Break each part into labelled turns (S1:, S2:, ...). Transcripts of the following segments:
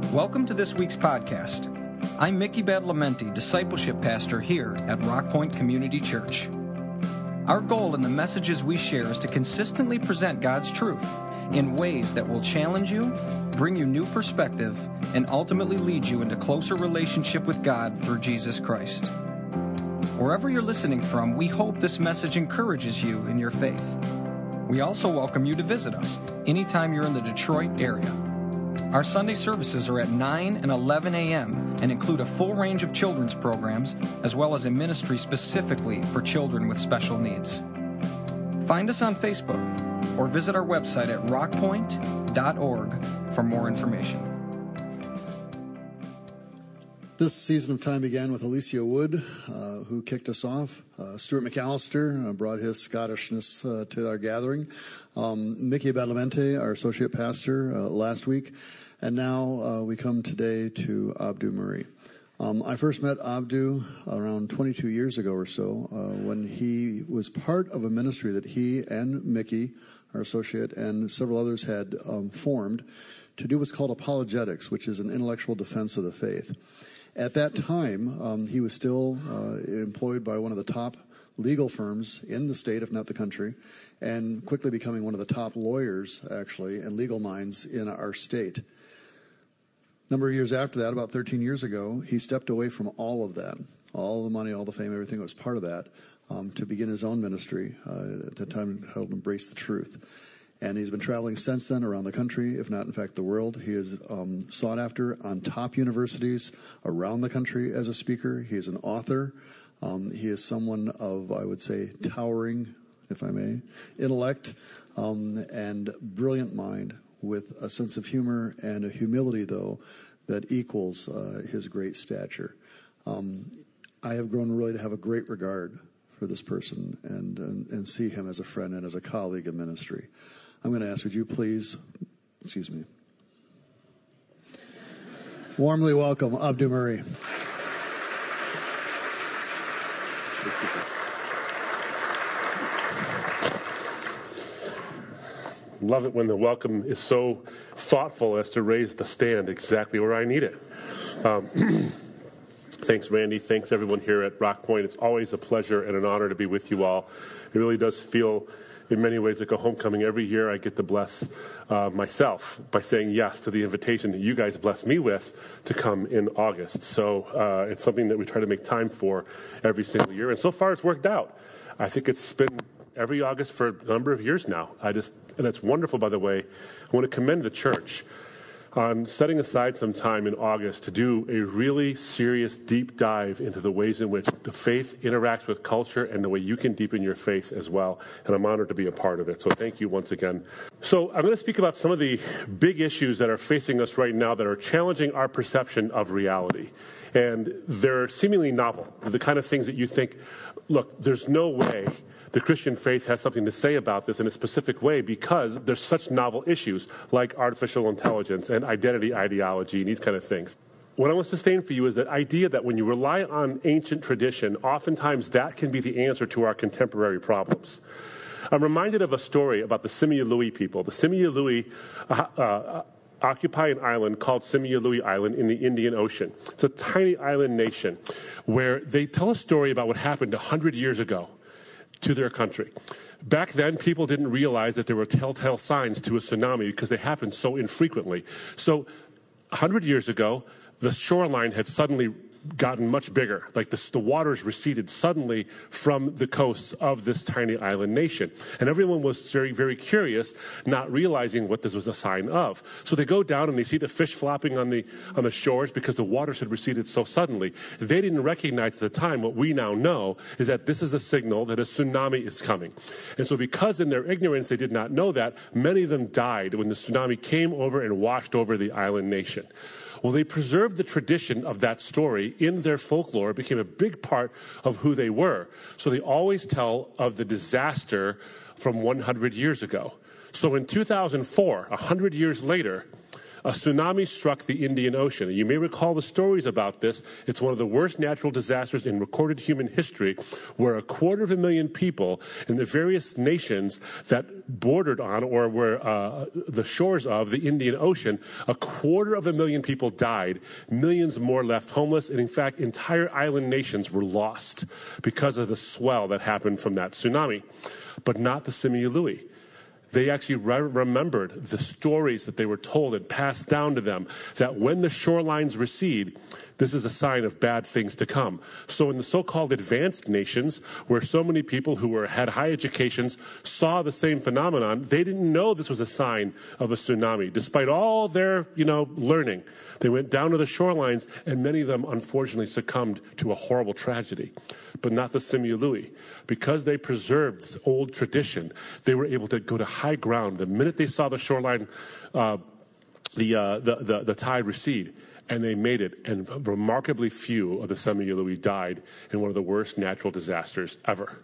S1: Welcome to this week's podcast. I'm Mickey Badalamenti, Discipleship Pastor here at Rock Point Community Church. Our goal in the messages we share is to consistently present God's truth in ways that will challenge you, bring you new perspective, and ultimately lead you into closer relationship with God through Jesus Christ. Wherever you're listening from, we hope this message encourages you in your faith. We also welcome you to visit us anytime you're in the Detroit area. Our Sunday services are at 9 and 11 a.m. and include a full range of children's programs, as well as a ministry specifically for children with special needs. Find us on Facebook or visit our website at rockpoint.org for more information.
S2: This season of time began with Alicia Wood, who kicked us off. Stuart McAllister brought his Scottishness to our gathering. Mickey Badalamenti, our associate pastor, last week. And now we come today to Abdu Murray. I first met Abdu around 22 years ago or so when he was part of a ministry that he and Mickey, our associate, and several others had formed to do what's called apologetics, which is an intellectual defense of the faith. At that time, he was still employed by one of the top legal firms in the state, if not the country, and quickly becoming one of the top lawyers, actually, and legal minds in our state. A number of years after that, about 13 years ago, he stepped away from all of that, all the money, all the fame, everything that was part of that, to begin his own ministry, at that time called Embrace the Truth. And he's been traveling since then around the country, if not, in fact, the world. He is sought after on top universities around the country as a speaker. He is an author. He is someone of, I would say, towering, if I may, intellect and brilliant mind with a sense of humor and a humility, though, that equals his great stature. I have grown really to have a great regard for this person and see him as a friend and as a colleague in ministry. I'm going to ask, would you please, warmly welcome Abdu Murray.
S3: Love it when the welcome is so thoughtful as to raise the stand exactly where I need it. Thanks, Randy. Thanks, everyone here at Rock Point. It's always a pleasure and an honor to be with you all. It really does feel, in many ways, like a homecoming. Every year I get to bless myself by saying yes to the invitation that you guys bless me with to come in August. So it's something that we try to make time for every single year. And so far it's worked out. I think it's been every August for a number of years now. And it's wonderful, by the way. I want to commend the church on setting aside some time in August to do a really serious deep dive into the ways in which the faith interacts with culture and the way you can deepen your faith as well. And I'm honored to be a part of it. So thank you once again. So I'm going to speak about some of the big issues that are facing us right now that are challenging our perception of reality. And they're seemingly novel, the kind of things that you think, look, there's no way the Christian faith has something to say about this in a specific way because there's such novel issues like artificial intelligence and identity ideology and these kind of things. What I want to sustain for you is that idea that when you rely on ancient tradition, oftentimes that can be the answer to our contemporary problems. I'm reminded of a story about the Simialui people. The Simialui occupy an island called Simialui Island in the Indian Ocean. It's a tiny island nation where they tell a story about what happened 100 years ago to their country. Back then, people didn't realize that there were telltale signs to a tsunami because they happened so infrequently. So 100 years ago, the shoreline had suddenly gotten much bigger. Like the waters receded suddenly from the coasts of this tiny island nation. And everyone was very, very curious, not realizing what this was a sign of. So they go down and they see the fish flopping on the shores because the waters had receded so suddenly. They didn't recognize at the time what we now know is that this is a signal that a tsunami is coming. And so because in their ignorance they did not know that, many of them died when the tsunami came over and washed over the island nation. Well, they preserved the tradition of that story in their folklore. It became a big part of who they were. So they always tell of the disaster from 100 years ago. So in 2004, 100 years later, A tsunami struck the Indian Ocean. You may recall the stories about this. It's one of the worst natural disasters in recorded human history, where 250,000 people in the various nations that bordered on or were the shores of the Indian Ocean, 250,000 people died. Millions more left homeless. And in fact, entire island nations were lost because of the swell that happened from that tsunami. But not the Simialui. They actually remembered the stories that they were told and passed down to them, that when the shorelines recede, this is a sign of bad things to come. So in the so-called advanced nations, where so many people who had high educations saw the same phenomenon, they didn't know this was a sign of a tsunami. Despite all their, learning, they went down to the shorelines, and many of them, unfortunately, succumbed to a horrible tragedy. But not the Simialui. Because they preserved this old tradition, they were able to go to high ground. The minute they saw the shoreline, the tide recede, and they made it. And remarkably few of the Simialui died in one of the worst natural disasters ever.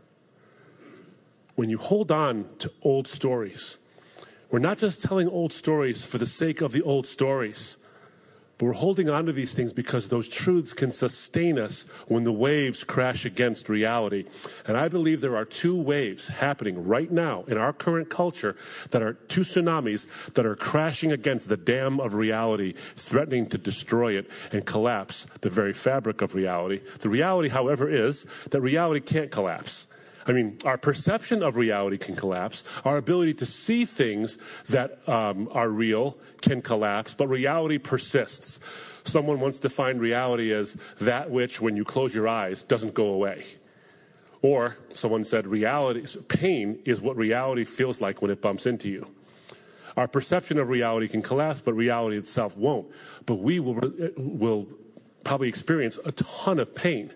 S3: When you hold on to old stories, we're not just telling old stories for the sake of the old stories, but we're holding on to these things because those truths can sustain us when the waves crash against reality. And I believe there are two waves happening right now in our current culture that are two tsunamis that are crashing against the dam of reality, threatening to destroy it and collapse the very fabric of reality. The reality, however, is that reality can't collapse. Our perception of reality can collapse. Our ability to see things that are real can collapse, but reality persists. Someone once defined reality as that which, when you close your eyes, doesn't go away. Or someone said pain is what reality feels like when it bumps into you. Our perception of reality can collapse, but reality itself won't. But we will probably experience a ton of pain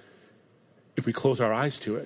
S3: if we close our eyes to it.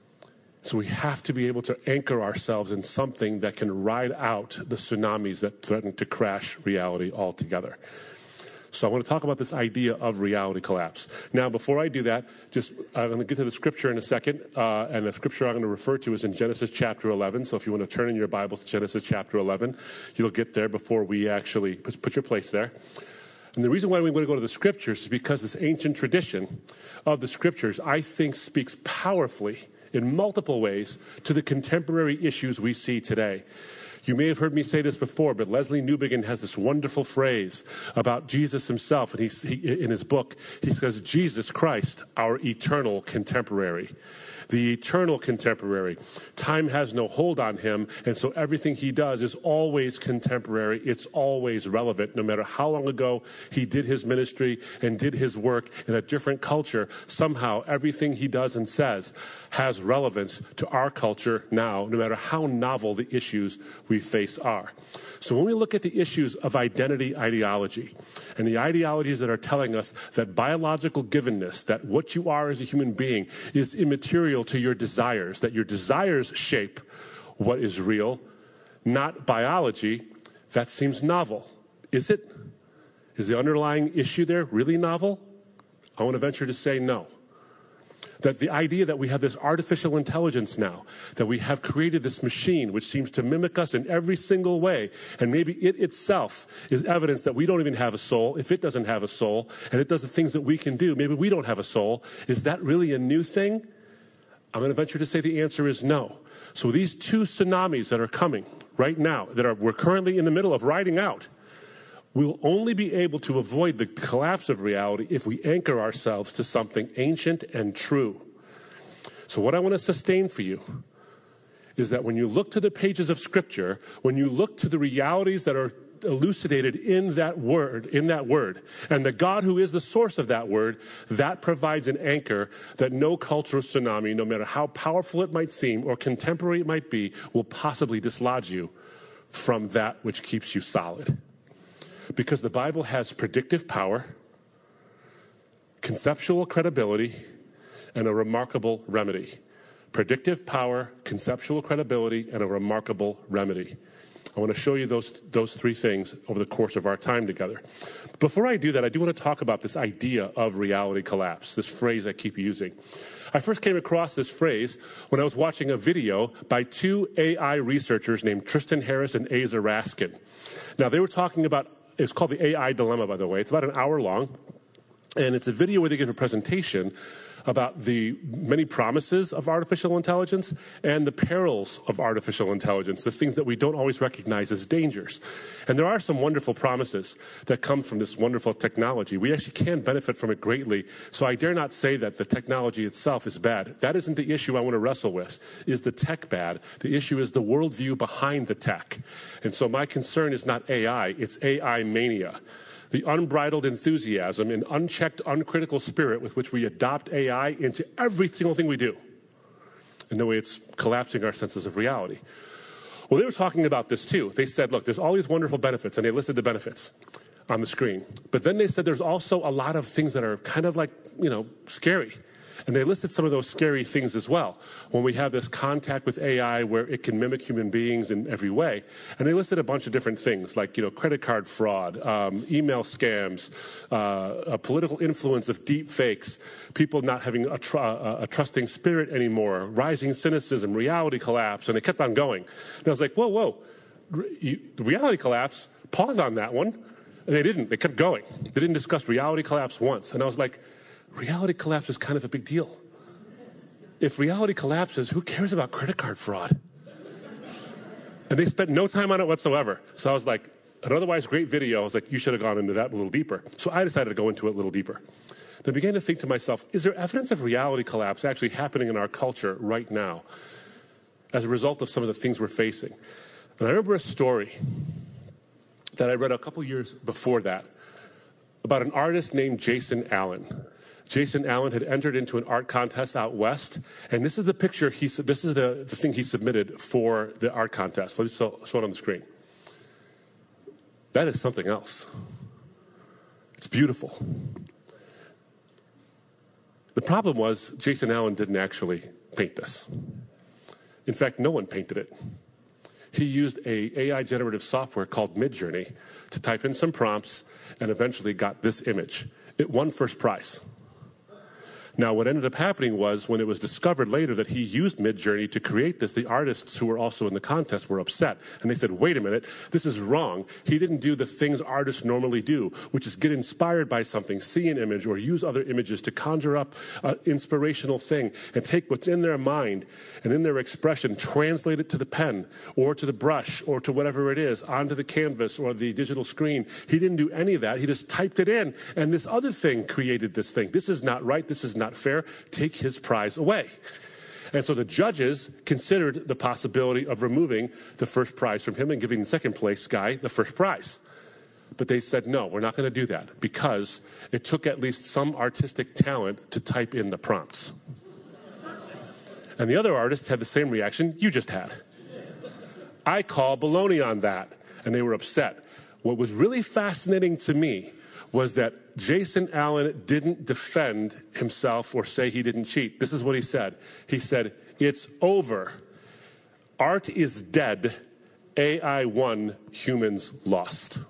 S3: So we have to be able to anchor ourselves in something that can ride out the tsunamis that threaten to crash reality altogether. So I want to talk about this idea of reality collapse. Now, before I do that, I'm going to get to the scripture in a second, and the scripture I'm going to refer to is in Genesis chapter 11. So if you want to turn in your Bible to Genesis chapter 11, you'll get there before we actually put your place there. And the reason why we want to go to the scriptures is because this ancient tradition of the scriptures, I think, speaks powerfully in multiple ways to the contemporary issues we see today. You may have heard me say this before, but Leslie Newbigin has this wonderful phrase about Jesus himself, and he in his book, he says, Jesus Christ, our eternal contemporary. The eternal contemporary. Time has no hold on him, and so everything he does is always contemporary. It's always relevant. No matter how long ago he did his ministry and did his work in a different culture, somehow everything he does and says has relevance to our culture now, no matter how novel the issues we face are. So when we look at the issues of identity ideology and the ideologies that are telling us that biological givenness, that what you are as a human being is immaterial to your desires, that your desires shape what is real, not biology, that seems novel. Is it? Is the underlying issue there really novel? I want to venture to say no. That the idea that we have this artificial intelligence now, that we have created this machine which seems to mimic us in every single way, and maybe it itself is evidence that we don't even have a soul. If it doesn't have a soul, and it does the things that we can do, maybe we don't have a soul. Is that really a new thing? I'm going to venture to say the answer is no. So these two tsunamis that are coming right now, we're currently in the middle of riding out, we'll only be able to avoid the collapse of reality if we anchor ourselves to something ancient and true. So what I want to sustain for you is that when you look to the pages of Scripture, when you look to the realities that are elucidated in that word, and the God who is the source of that word, that provides an anchor that no cultural tsunami, no matter how powerful it might seem or contemporary it might be, will possibly dislodge you from that which keeps you solid. Because the Bible has predictive power, conceptual credibility, and a remarkable remedy. Predictive power, conceptual credibility, and a remarkable remedy. I want to show you those three things over the course of our time together. Before I do that, I do want to talk about this idea of reality collapse, this phrase I keep using. I first came across this phrase when I was watching a video by two AI researchers named Tristan Harris and Asa Raskin. Now, they were talking about It's called the AI Dilemma, by the way. It's about an hour long, and it's a video where they give a presentation about the many promises of artificial intelligence and the perils of artificial intelligence, the things that we don't always recognize as dangers. And there are some wonderful promises that come from this wonderful technology. We actually can benefit from it greatly, so I dare not say that the technology itself is bad. That isn't the issue I want to wrestle with. Is the tech bad? The issue is the worldview behind the tech. And so my concern is not AI, it's AI mania. The unbridled enthusiasm and unchecked, uncritical spirit with which we adopt AI into every single thing we do. And the way it's collapsing our senses of reality. Well, they were talking about this too. They said, look, there's all these wonderful benefits, and they listed the benefits on the screen. But then they said there's also a lot of things that are kind of like, scary. And they listed some of those scary things as well. When we have this contact with AI where it can mimic human beings in every way. And they listed a bunch of different things like, credit card fraud, email scams, a political influence of deep fakes, people not having a trusting spirit anymore, rising cynicism, reality collapse. And they kept on going. And I was like, whoa, reality collapse? Pause on that one. And they didn't. They kept going. They didn't discuss reality collapse once. And I was like, reality collapse is kind of a big deal. If reality collapses, who cares about credit card fraud? And they spent no time on it whatsoever. So I was like, an otherwise great video, I was like, you should have gone into that a little deeper. So I decided to go into it a little deeper. And I began to think to myself, is there evidence of reality collapse actually happening in our culture right now as a result of some of the things we're facing? And I remember a story that I read a couple years before that about an artist named Jason Allen. Jason Allen had entered into an art contest out west, and this is the picture this is the thing he submitted for the art contest. Let me show it on the screen. That is something else. It's beautiful. The problem was Jason Allen didn't actually paint this. In fact, no one painted it. He used a AI generative software called Midjourney to type in some prompts and eventually got this image. It won first prize. Now, what ended up happening was when it was discovered later that he used Midjourney to create this, the artists who were also in the contest were upset. And they said, wait a minute, this is wrong. He didn't do the things artists normally do, which is get inspired by something, see an image, or use other images to conjure up an inspirational thing and take what's in their mind and in their expression, translate it to the pen or to the brush or to whatever it is, onto the canvas or the digital screen. He didn't do any of that. He just typed it in, and this other thing created this thing. This is not right. This is not fair. Take his prize away. And so the judges considered the possibility of removing the first prize from him and giving the second place guy the first prize. But they said, no, we're not going to do that because it took at least some artistic talent to type in the prompts. And the other artists had the same reaction you just had. I call baloney on that. And they were upset. What was really fascinating to me was that Jason Allen didn't defend himself or say he didn't cheat. This is what he said. He said, it's over. Art is dead. AI won, humans lost.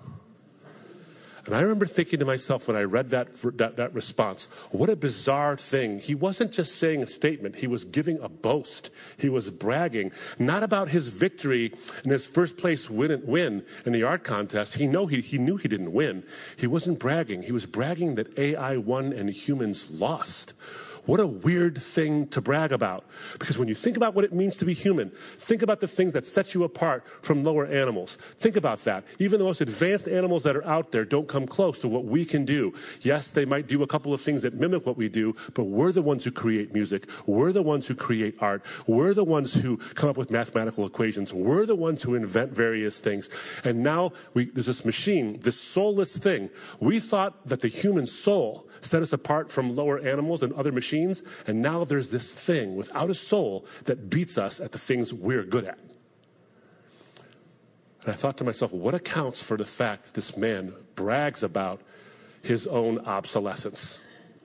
S3: And I remember thinking to myself when I read that response, what a bizarre thing. He wasn't just saying a statement. He was giving a boast. He was bragging, not about his victory and his first place win in the art contest. He knew he didn't win. He wasn't bragging. He was bragging that AI won and humans lost. What a weird thing to brag about. Because when you think about what it means to be human, think about the things that set you apart from lower animals. Think about that. Even the most advanced animals that are out there don't come close to what we can do. Yes, they might do a couple of things that mimic what we do, but we're the ones who create music. We're the ones who create art. We're the ones who come up with mathematical equations. We're the ones who invent various things. And now there's this machine, this soulless thing. We thought that the human soul set us apart from lower animals and other machines, and now there's this thing without a soul that beats us at the things we're good at. And I thought to myself, what accounts for the fact that this man brags about his own obsolescence?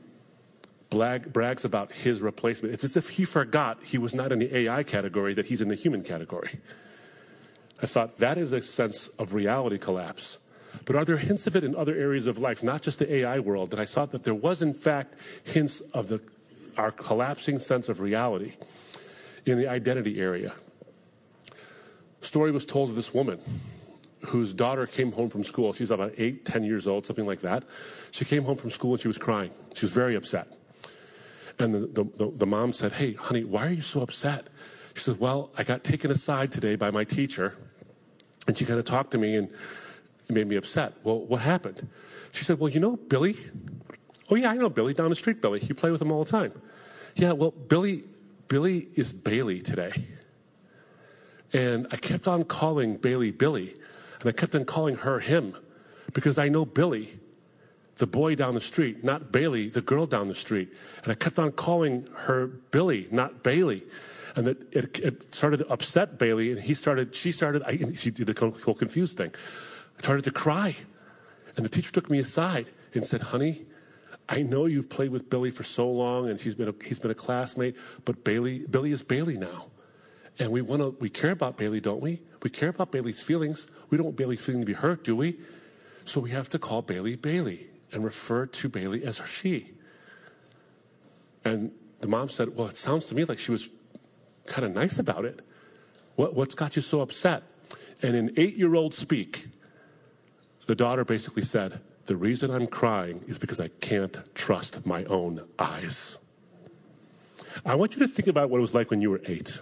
S3: Brags about his replacement. It's as if he forgot he was not in the AI category, that he's in the human category. I thought that is a sense of reality collapse. But are there hints of it in other areas of life, not just the AI world? And I saw that there was, in fact, hints of our collapsing sense of reality in the identity area. A story was told of this woman whose daughter came home from school. She's about 8, 10 years old, something like that. She came home from school and she was crying. She was very upset. And the mom said, "Hey, honey, why are you so upset?" She said, "Well, I got taken aside today by my teacher, and she kind of talked to me and it made me upset." "Well, what happened?" She said, "Well, you know Billy?" "Oh, yeah, I know Billy, down the street, Billy. You play with him all the time." "Yeah, well, Billy is Bailey today. And I kept on calling Bailey Billy, and I kept on calling her him, because I know Billy, the boy down the street, not Bailey, the girl down the street. And I kept on calling her Billy, not Bailey. And it started to upset Bailey, and she did the whole confused thing. I started to cry. And the teacher took me aside and said, "Honey, I know you've played with Billy for so long, and he's been a classmate, but Billy is Bailey now. And we care about Bailey, don't we? We care about Bailey's feelings. We don't want Bailey's feeling to be hurt, do we? So we have to call Bailey Bailey and refer to Bailey as she." And the mom said, "Well, it sounds to me like she was kind of nice about it. What's got you so upset?" And in 8-year-old speak, the daughter basically said, "The reason I'm crying is because I can't trust my own eyes." I want you to think about what it was like when you were 8.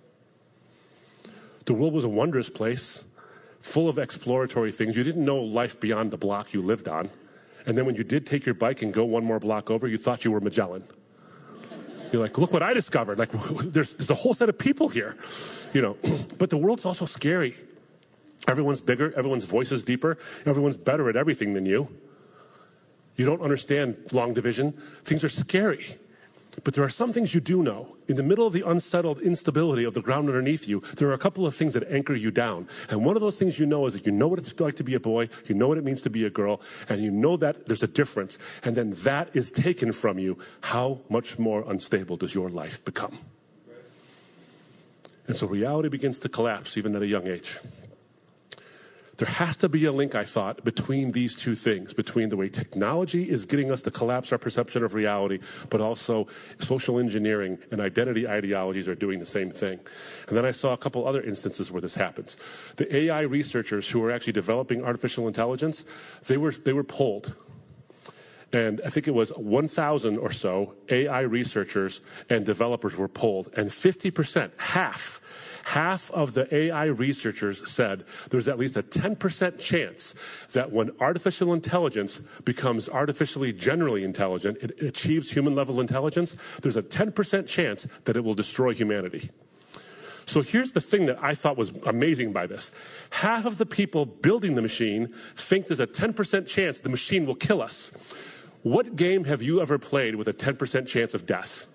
S3: The world was a wondrous place, full of exploratory things. You didn't know life beyond the block you lived on. And then when you did take your bike and go one more block over, you thought you were Magellan. You're like, "Look what I discovered. Like, there's a whole set of people here." But the world's also scary. Everyone's bigger, everyone's voice is deeper, everyone's better at everything than you. You don't understand long division. Things are scary. But there are some things you do know. In the middle of the unsettled instability of the ground underneath you, there are a couple of things that anchor you down. And one of those things you know is that you know what it's like to be a boy, you know what it means to be a girl, and you know that there's a difference. And then that is taken from you. How much more unstable does your life become? And so reality begins to collapse even at a young age. There has to be a link, I thought, between these two things, between the way technology is getting us to collapse our perception of reality, but also social engineering and identity ideologies are doing the same thing. And then I saw a couple other instances where this happens. The AI researchers who are actually developing artificial intelligence, they were polled. And I think it was 1,000 or so AI researchers and developers were polled, and 50%, half of the AI researchers said there's at least a 10% chance that when artificial intelligence becomes artificially generally intelligent, it achieves human-level intelligence, there's a 10% chance that it will destroy humanity. So here's the thing that I thought was amazing by this. Half of the people building the machine think there's a 10% chance the machine will kill us. What game have you ever played with a 10% chance of death?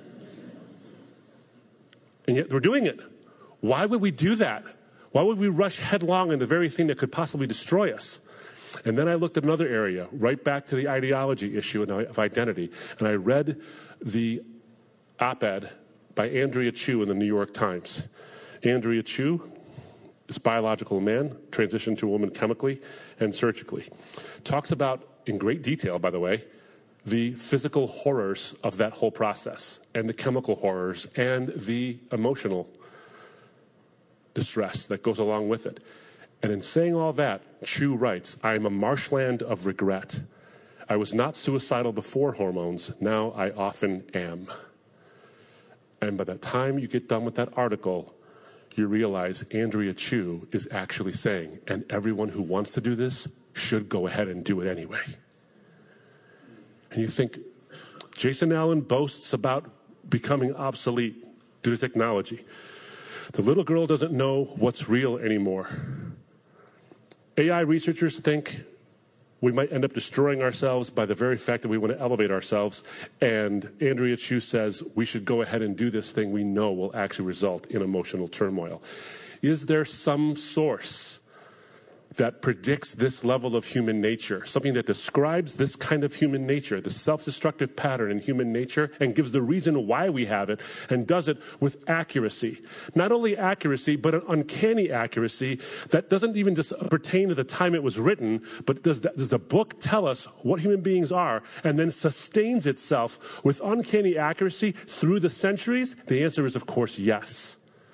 S3: And yet we're doing it. Why would we do that? Why would we rush headlong into the very thing that could possibly destroy us? And then I looked at another area, right back to the ideology issue of identity, and I read the op-ed by Andrea Chu in the New York Times. Andrea Chu is a biological man, transitioned to a woman chemically and surgically. Talks about, in great detail, by the way, the physical horrors of that whole process, and the chemical horrors, and the emotional distress that goes along with it. And in saying all that, Chu writes, "I am a marshland of regret. I was not suicidal before hormones. Now I often am." And by the time you get done with that article, you realize Andrea Chu is actually saying, and everyone who wants to do this should go ahead and do it anyway. And you think, Jason Allen boasts about becoming obsolete due to technology. The little girl doesn't know what's real anymore. AI researchers think we might end up destroying ourselves by the very fact that we want to elevate ourselves. And Andrea Chu says we should go ahead and do this thing we know will actually result in emotional turmoil. Is there some source that predicts this level of human nature, something that describes this kind of human nature, the self-destructive pattern in human nature, and gives the reason why we have it, and does it with accuracy? Not only accuracy, but an uncanny accuracy that doesn't even just pertain to the time it was written, but does the book tell us what human beings are, and then sustains itself with uncanny accuracy through the centuries? The answer is, of course, yes.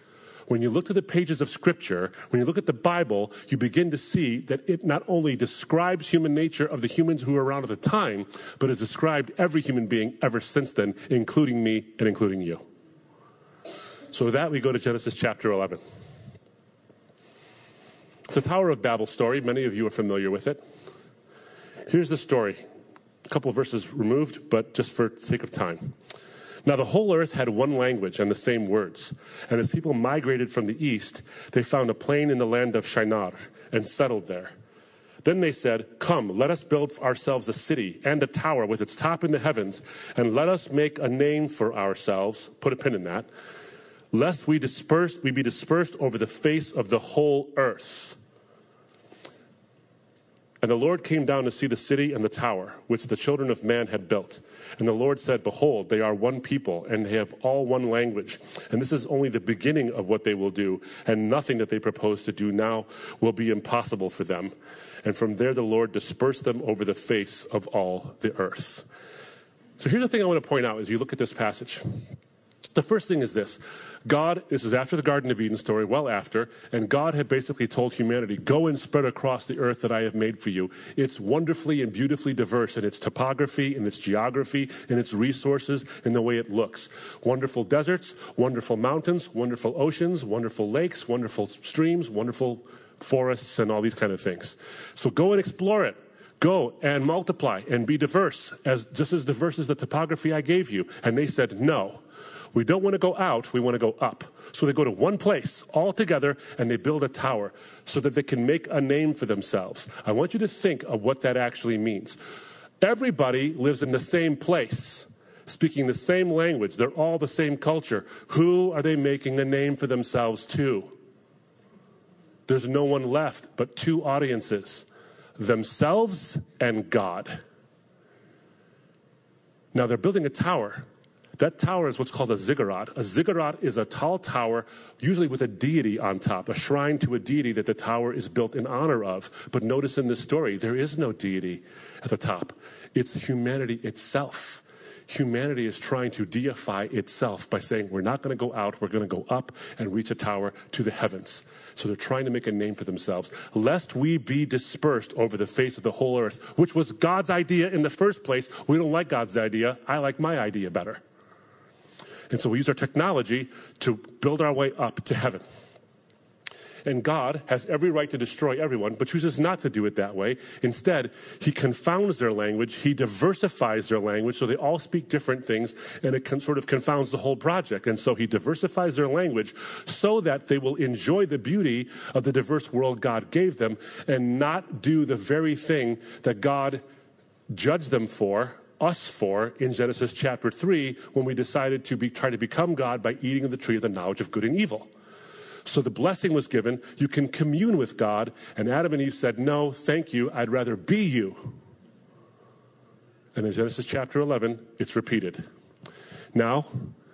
S3: When you look to the pages of Scripture, when you look at the Bible, you begin to see that it not only describes human nature of the humans who were around at the time, but it described every human being ever since then, including me and including you. So with that, we go to Genesis chapter 11. It's the Tower of Babel story. Many of you are familiar with it. Here's the story. A couple of verses removed, but just for sake of time. Now the whole earth had one language and the same words. And as people migrated from the east, they found a plain in the land of Shinar and settled there. Then they said, "Come, let us build ourselves a city and a tower with its top in the heavens, and let us make a name for ourselves," put a pin in that, "lest we be dispersed over the face of the whole earth." And the Lord came down to see the city and the tower, which the children of man had built. And the Lord said, "Behold, they are one people, and they have all one language. And this is only the beginning of what they will do, and nothing that they propose to do now will be impossible for them." And from there the Lord dispersed them over the face of all the earth. So here's the thing I want to point out as you look at this passage. The first thing is this. This is after the Garden of Eden story, well after, and God had basically told humanity, "Go and spread across the earth that I have made for you. It's wonderfully and beautifully diverse in its topography, in its geography, in its resources, in the way it looks. Wonderful deserts, wonderful mountains, wonderful oceans, wonderful lakes, wonderful streams, wonderful forests, and all these kind of things. So go and explore it. Go and multiply and be diverse, just as diverse as the topography I gave you." And they said, "No. We don't want to go out, we want to go up." So they go to one place all together and they build a tower so that they can make a name for themselves. I want you to think of what that actually means. Everybody lives in the same place, speaking the same language. They're all the same culture. Who are they making a name for themselves to? There's no one left but two audiences, themselves and God. Now they're building a tower. That tower is what's called a ziggurat. A ziggurat is a tall tower, usually with a deity on top, a shrine to a deity that the tower is built in honor of. But notice in this story, there is no deity at the top. It's humanity itself. Humanity is trying to deify itself by saying, we're not going to go out, we're going to go up and reach a tower to the heavens. So they're trying to make a name for themselves. Lest we be dispersed over the face of the whole earth, which was God's idea in the first place. We don't like God's idea. I like my idea better. And so we use our technology to build our way up to heaven. And God has every right to destroy everyone, but chooses not to do it that way. Instead, he confounds their language. He diversifies their language so they all speak different things, and it sort of confounds the whole project. And so he diversifies their language so that they will enjoy the beauty of the diverse world God gave them and not do the very thing that God judged them for, us for, in Genesis chapter 3, when we decided to try to become God by eating of the tree of the knowledge of good and evil. So the blessing was given. You can commune with God. And Adam and Eve said, "No, thank you. I'd rather be you." And in Genesis chapter 11, it's repeated. Now,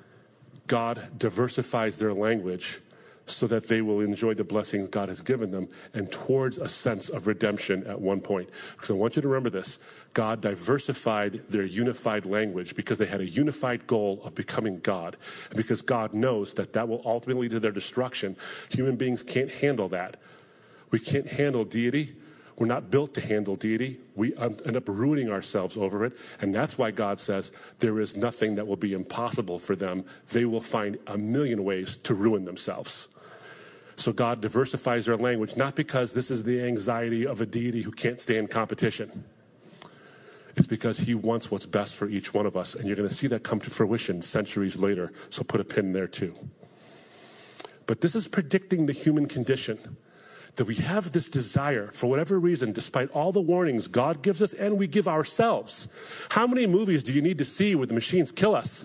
S3: God diversifies their language so that they will enjoy the blessings God has given them and towards a sense of redemption at one point. Because I want you to remember this. God diversified their unified language because they had a unified goal of becoming God. And because God knows that that will ultimately lead to their destruction. Human beings can't handle that. We can't handle deity. We're not built to handle deity. We end up ruining ourselves over it. And that's why God says there is nothing that will be impossible for them. They will find a million ways to ruin themselves. So God diversifies their language, not because this is the anxiety of a deity who can't stand competition. It's because he wants what's best for each one of us. And you're going to see that come to fruition centuries later. So put a pin there too. But this is predicting the human condition. That we have this desire, for whatever reason, despite all the warnings God gives us and we give ourselves. How many movies do you need to see where the machines kill us?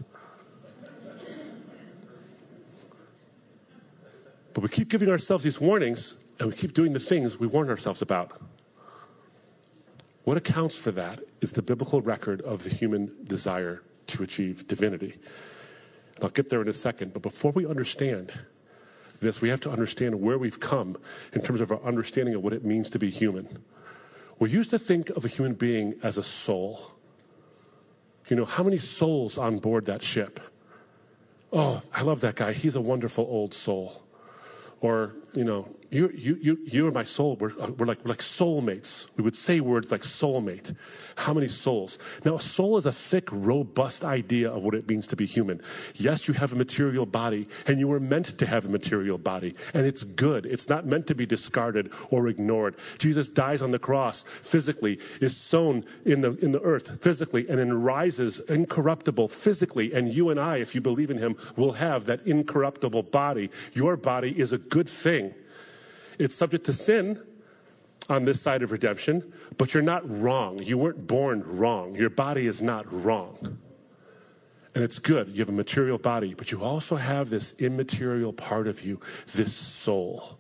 S3: But we keep giving ourselves these warnings, and we keep doing the things we warn ourselves about. What accounts for that is the biblical record of the human desire to achieve divinity. And I'll get there in a second, but before we understand this, we have to understand where we've come in terms of our understanding of what it means to be human. We used to think of a human being as a soul. You know, how many souls on board that ship? Oh, I love that guy. He's a wonderful old soul. Or, you are my soul. We're like soulmates. We would say words like soulmate. How many souls? Now, a soul is a thick, robust idea of what it means to be human. Yes, you have a material body, and you were meant to have a material body, and it's good. It's not meant to be discarded or ignored. Jesus dies on the cross physically, is sown in the earth physically, and then rises incorruptible physically. And you and I, if you believe in him, will have that incorruptible body. Your body is a good thing. It's subject to sin on this side of redemption, but you're not wrong. You weren't born wrong. Your body is not wrong. And it's good. You have a material body, but you also have this immaterial part of you, this soul.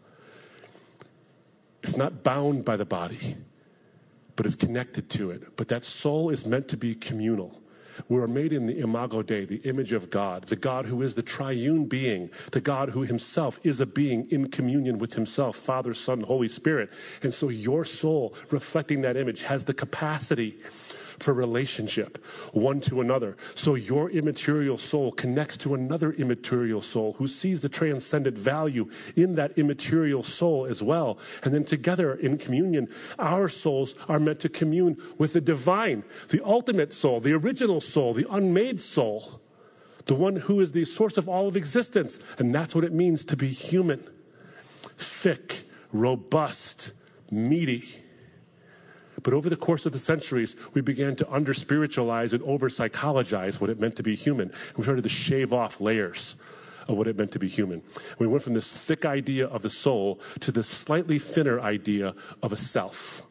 S3: It's not bound by the body, but it's connected to it. But that soul is meant to be communal. We are made in the imago Dei, the image of God, the God who is the triune being, the God who himself is a being in communion with himself, Father, Son, Holy Spirit. And so your soul, reflecting that image, has the capacity for relationship one to another. So your immaterial soul connects to another immaterial soul who sees the transcendent value in that immaterial soul as well. And then together in communion, our souls are meant to commune with the divine, the ultimate soul, the original soul, the unmade soul, the one who is the source of all of existence. And that's what it means to be human. Thick, robust, meaty. But over the course of the centuries, we began to under-spiritualize and over-psychologize what it meant to be human. We started to shave off layers of what it meant to be human. We went from this thick idea of the soul to this slightly thinner idea of a self.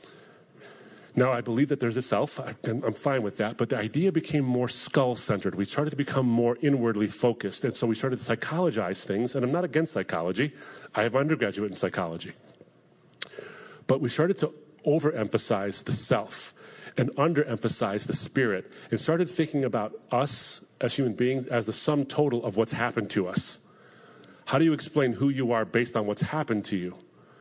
S3: Now, I believe that there's a self. I'm fine with that. But the idea became more skull-centered. We started to become more inwardly focused. And so we started to psychologize things. And I'm not against psychology. I have an undergraduate in psychology. But we started to overemphasize the self and underemphasize the spirit and started thinking about us as human beings as the sum total of what's happened to us. How do you explain who you are based on what's happened to you?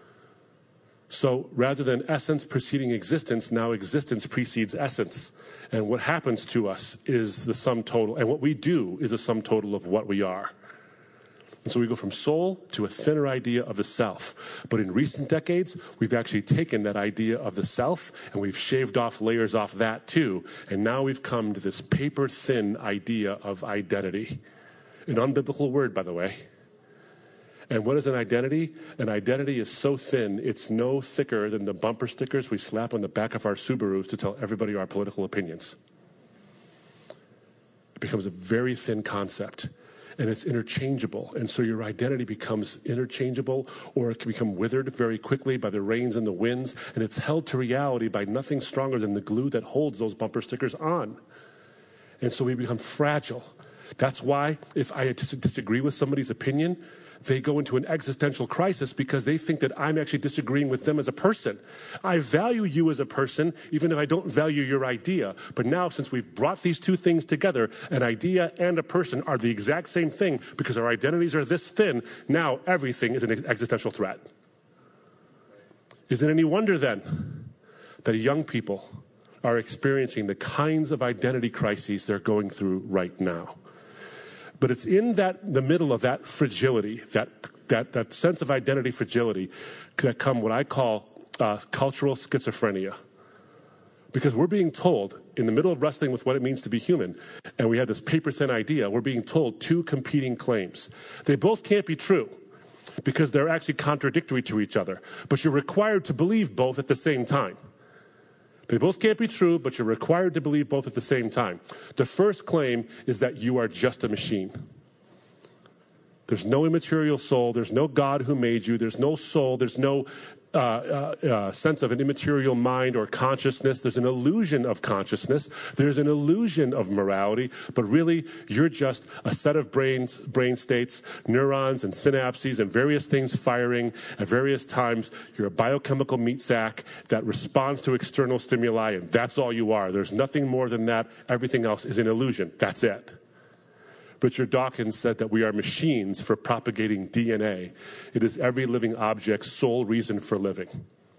S3: So rather than essence preceding existence, now existence precedes essence. And what happens to us is the sum total. And what we do is the sum total of what we are. And so we go from soul to a thinner idea of the self. But in recent decades, we've actually taken that idea of the self and we've shaved off layers off that too. And now we've come to this paper-thin idea of identity. An unbiblical word, by the way. And what is an identity? An identity is so thin, it's no thicker than the bumper stickers we slap on the back of our Subarus to tell everybody our political opinions. It becomes a very thin concept. And it's interchangeable. And so your identity becomes interchangeable, or it can become withered very quickly by the rains and the winds. And it's held to reality by nothing stronger than the glue that holds those bumper stickers on. And so we become fragile. That's why if I disagree with somebody's opinion, they go into an existential crisis because they think that I'm actually disagreeing with them as a person. I value you as a person, even if I don't value your idea. But now, since we've brought these two things together, an idea and a person are the exact same thing because our identities are this thin, now everything is an existential threat. Is it any wonder then that young people are experiencing the kinds of identity crises they're going through right now? But it's in the middle of that fragility, that sense of identity fragility, that come what I call cultural schizophrenia. Because we're being told, in the middle of wrestling with what it means to be human, and we have this paper-thin idea, we're being told two competing claims. They both can't be true, because they're actually contradictory to each other. But you're required to believe both at the same time. They both can't be true, but you're required to believe both at the same time. The first claim is that you are just a machine. There's no immaterial soul. There's no God who made you. There's no soul. There's no sense of an immaterial mind or consciousness. There's an illusion of consciousness. There's an illusion of morality. But really, you're just a set of brain states, neurons and synapses and various things firing at various times. You're a biochemical meat sack that responds to external stimuli, and that's all you are. There's nothing more than that. Everything else is an illusion. That's it. Richard Dawkins said that we are machines for propagating DNA. It is every living object's sole reason for living.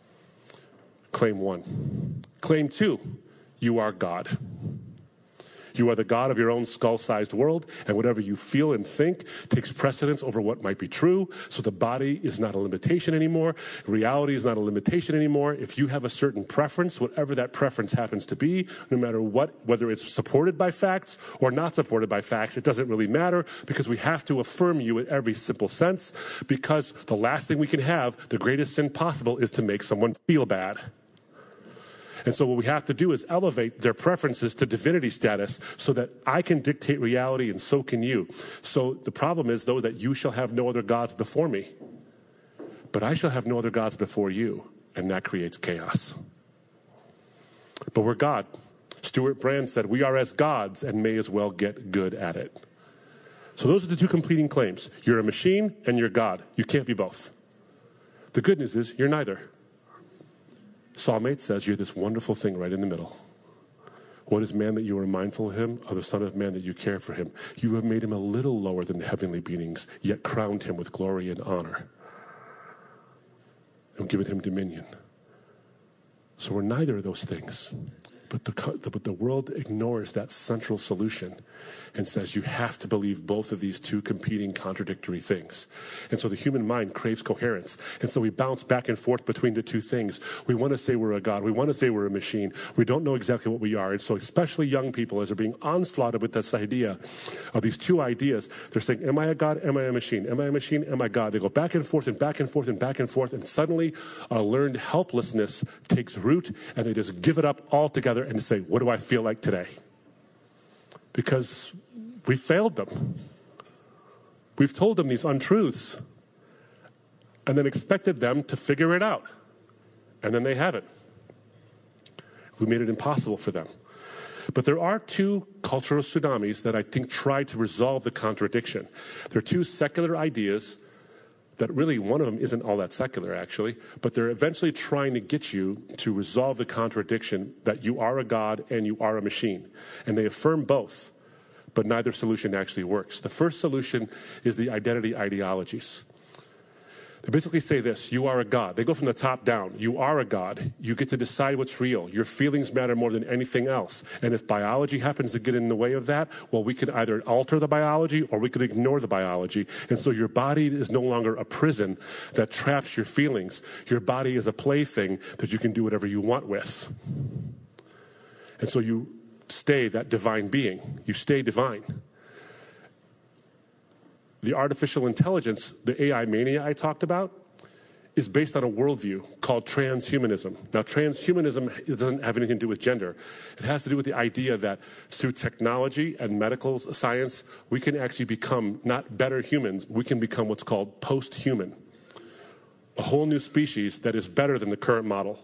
S3: Claim one. Claim two, you are God. You are the God of your own skull-sized world, and whatever you feel and think takes precedence over what might be true. So the body is not a limitation anymore. Reality is not a limitation anymore. If you have a certain preference, whatever that preference happens to be, no matter what, whether it's supported by facts or not supported by facts, it doesn't really matter, because we have to affirm you in every simple sense, because the last thing we can have, the greatest sin possible, is to make someone feel bad. And so what we have to do is elevate their preferences to divinity status so that I can dictate reality and so can you. So the problem is, though, that you shall have no other gods before me, but I shall have no other gods before you, and that creates chaos. But we're God. Stuart Brand said, we are as gods and may as well get good at it. So those are the two competing claims. You're a machine and you're God. You can't be both. The good news is you're neither. Psalm 8 says you're this wonderful thing right in the middle. What is man that you are mindful of him, or the Son of Man that you care for him? You have made him a little lower than the heavenly beings, yet crowned him with glory and honor, and given him dominion. So we're neither of those things. But the world ignores that central solution and says you have to believe both of these two competing, contradictory things. And so the human mind craves coherence. And so we bounce back and forth between the two things. We want to say we're a God. We want to say we're a machine. We don't know exactly what we are. And so especially young people, as they're being onslaughted with this idea of these two ideas, they're saying, am I a God? Am I a machine? Am I a machine? Am I God? They go back and forth and back and forth and back and forth. And suddenly a learned helplessness takes root, and they just give it up altogether and say, what do I feel like today? Because we failed them. We've told them these untruths and then expected them to figure it out. And then they haven't. We made it impossible for them. But there are two cultural tsunamis that I think try to resolve the contradiction. There are two secular ideas that really, one of them isn't all that secular, actually, but they're eventually trying to get you to resolve the contradiction that you are a God and you are a machine. And they affirm both, but neither solution actually works. The first solution is the identity ideologies. They basically say this: you are a God. They go from the top down. You are a God. You get to decide what's real. Your feelings matter more than anything else. And if biology happens to get in the way of that, well, we can either alter the biology or we can ignore the biology. And so your body is no longer a prison that traps your feelings. Your body is a plaything that you can do whatever you want with. And so you stay that divine being. You stay divine. The artificial intelligence, the AI mania I talked about, is based on a worldview called transhumanism. Now, transhumanism doesn't have anything to do with gender. It has to do with the idea that through technology and medical science, we can actually become not better humans, we can become what's called post-human, a whole new species that is better than the current model.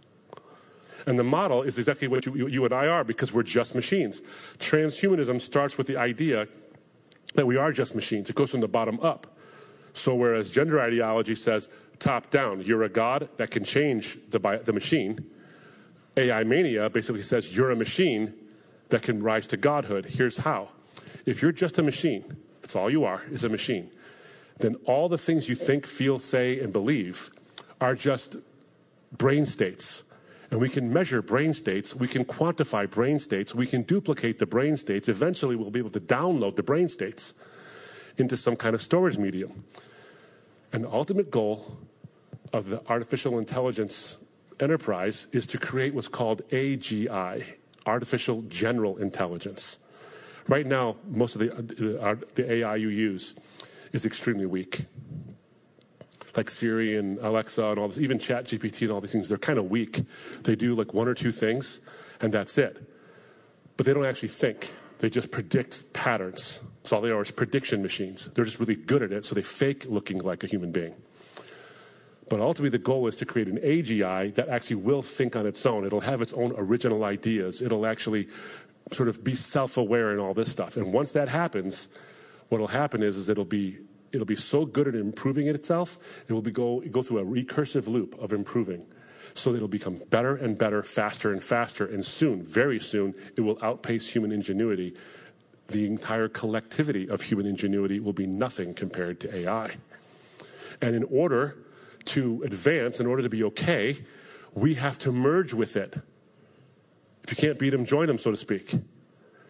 S3: And the model is exactly what you and I are, because we're just machines. Transhumanism starts with the idea that we are just machines. It goes from the bottom up. So whereas gender ideology says top down, you're a God that can change the machine, AI mania basically says you're a machine that can rise to godhood. Here's how. If you're just a machine, that's all you are, is a machine, then all the things you think, feel, say, and believe are just brain states. And we can measure brain states, we can quantify brain states, we can duplicate the brain states. Eventually, we'll be able to download the brain states into some kind of storage medium. And the ultimate goal of the artificial intelligence enterprise is to create what's called AGI, Artificial General Intelligence. Right now, most of the AI you use is extremely weak. Like Siri and Alexa and all this, even ChatGPT and all these things, they're kind of weak. They do like one or two things, and that's it. But they don't actually think. They just predict patterns. That's all they are, is prediction machines. They're just really good at it, so they fake looking like a human being. But ultimately, the goal is to create an AGI that actually will think on its own. It'll have its own original ideas. It'll actually sort of be self-aware and all this stuff. And once that happens, what will happen is it'll be so good at improving itself, it will go through a recursive loop of improving. So it'll become better and better, faster and faster, and soon, very soon, it will outpace human ingenuity. The entire collectivity of human ingenuity will be nothing compared to AI. And in order to advance, in order to be okay, we have to merge with it. If you can't beat them, join them, so to speak.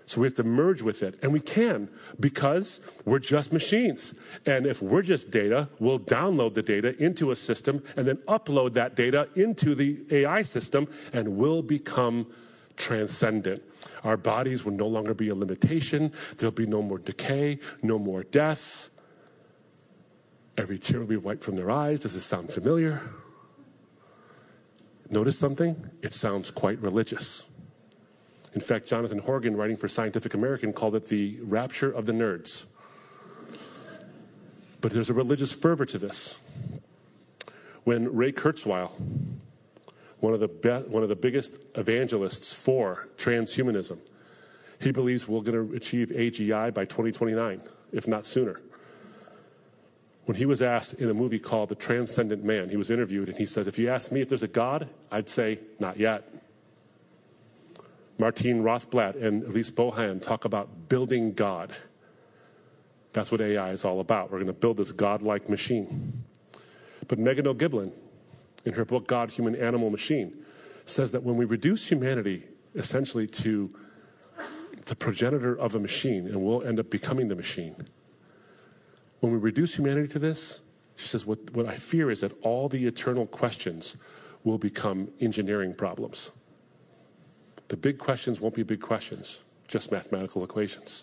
S3: So we have to merge with it. And we can, because we're just machines. And if we're just data, we'll download the data into a system and then upload that data into the AI system, and we'll become transcendent. Our bodies will no longer be a limitation. There'll be no more decay, no more death. Every tear will be wiped from their eyes. Does this sound familiar? Notice something? It sounds quite religious. In fact, Jonathan Horgan, writing for Scientific American, called it the rapture of the nerds. But there's a religious fervor to this. When Ray Kurzweil, one of the biggest evangelists for transhumanism, he believes we're going to achieve AGI by 2029, if not sooner. When he was asked in a movie called The Transcendent Man, he was interviewed, and he says, if you ask me if there's a God, I'd say, not yet. Martine Rothblatt and Elise Bohan talk about building God. That's what AI is all about. We're going to build this God-like machine. But Megan O'Giblin, in her book, God, Human, Animal, Machine, says that when we reduce humanity essentially to the progenitor of a machine, and we'll end up becoming the machine, when we reduce humanity to this, she says, what I fear is that all the eternal questions will become engineering problems. The big questions won't be big questions, just mathematical equations.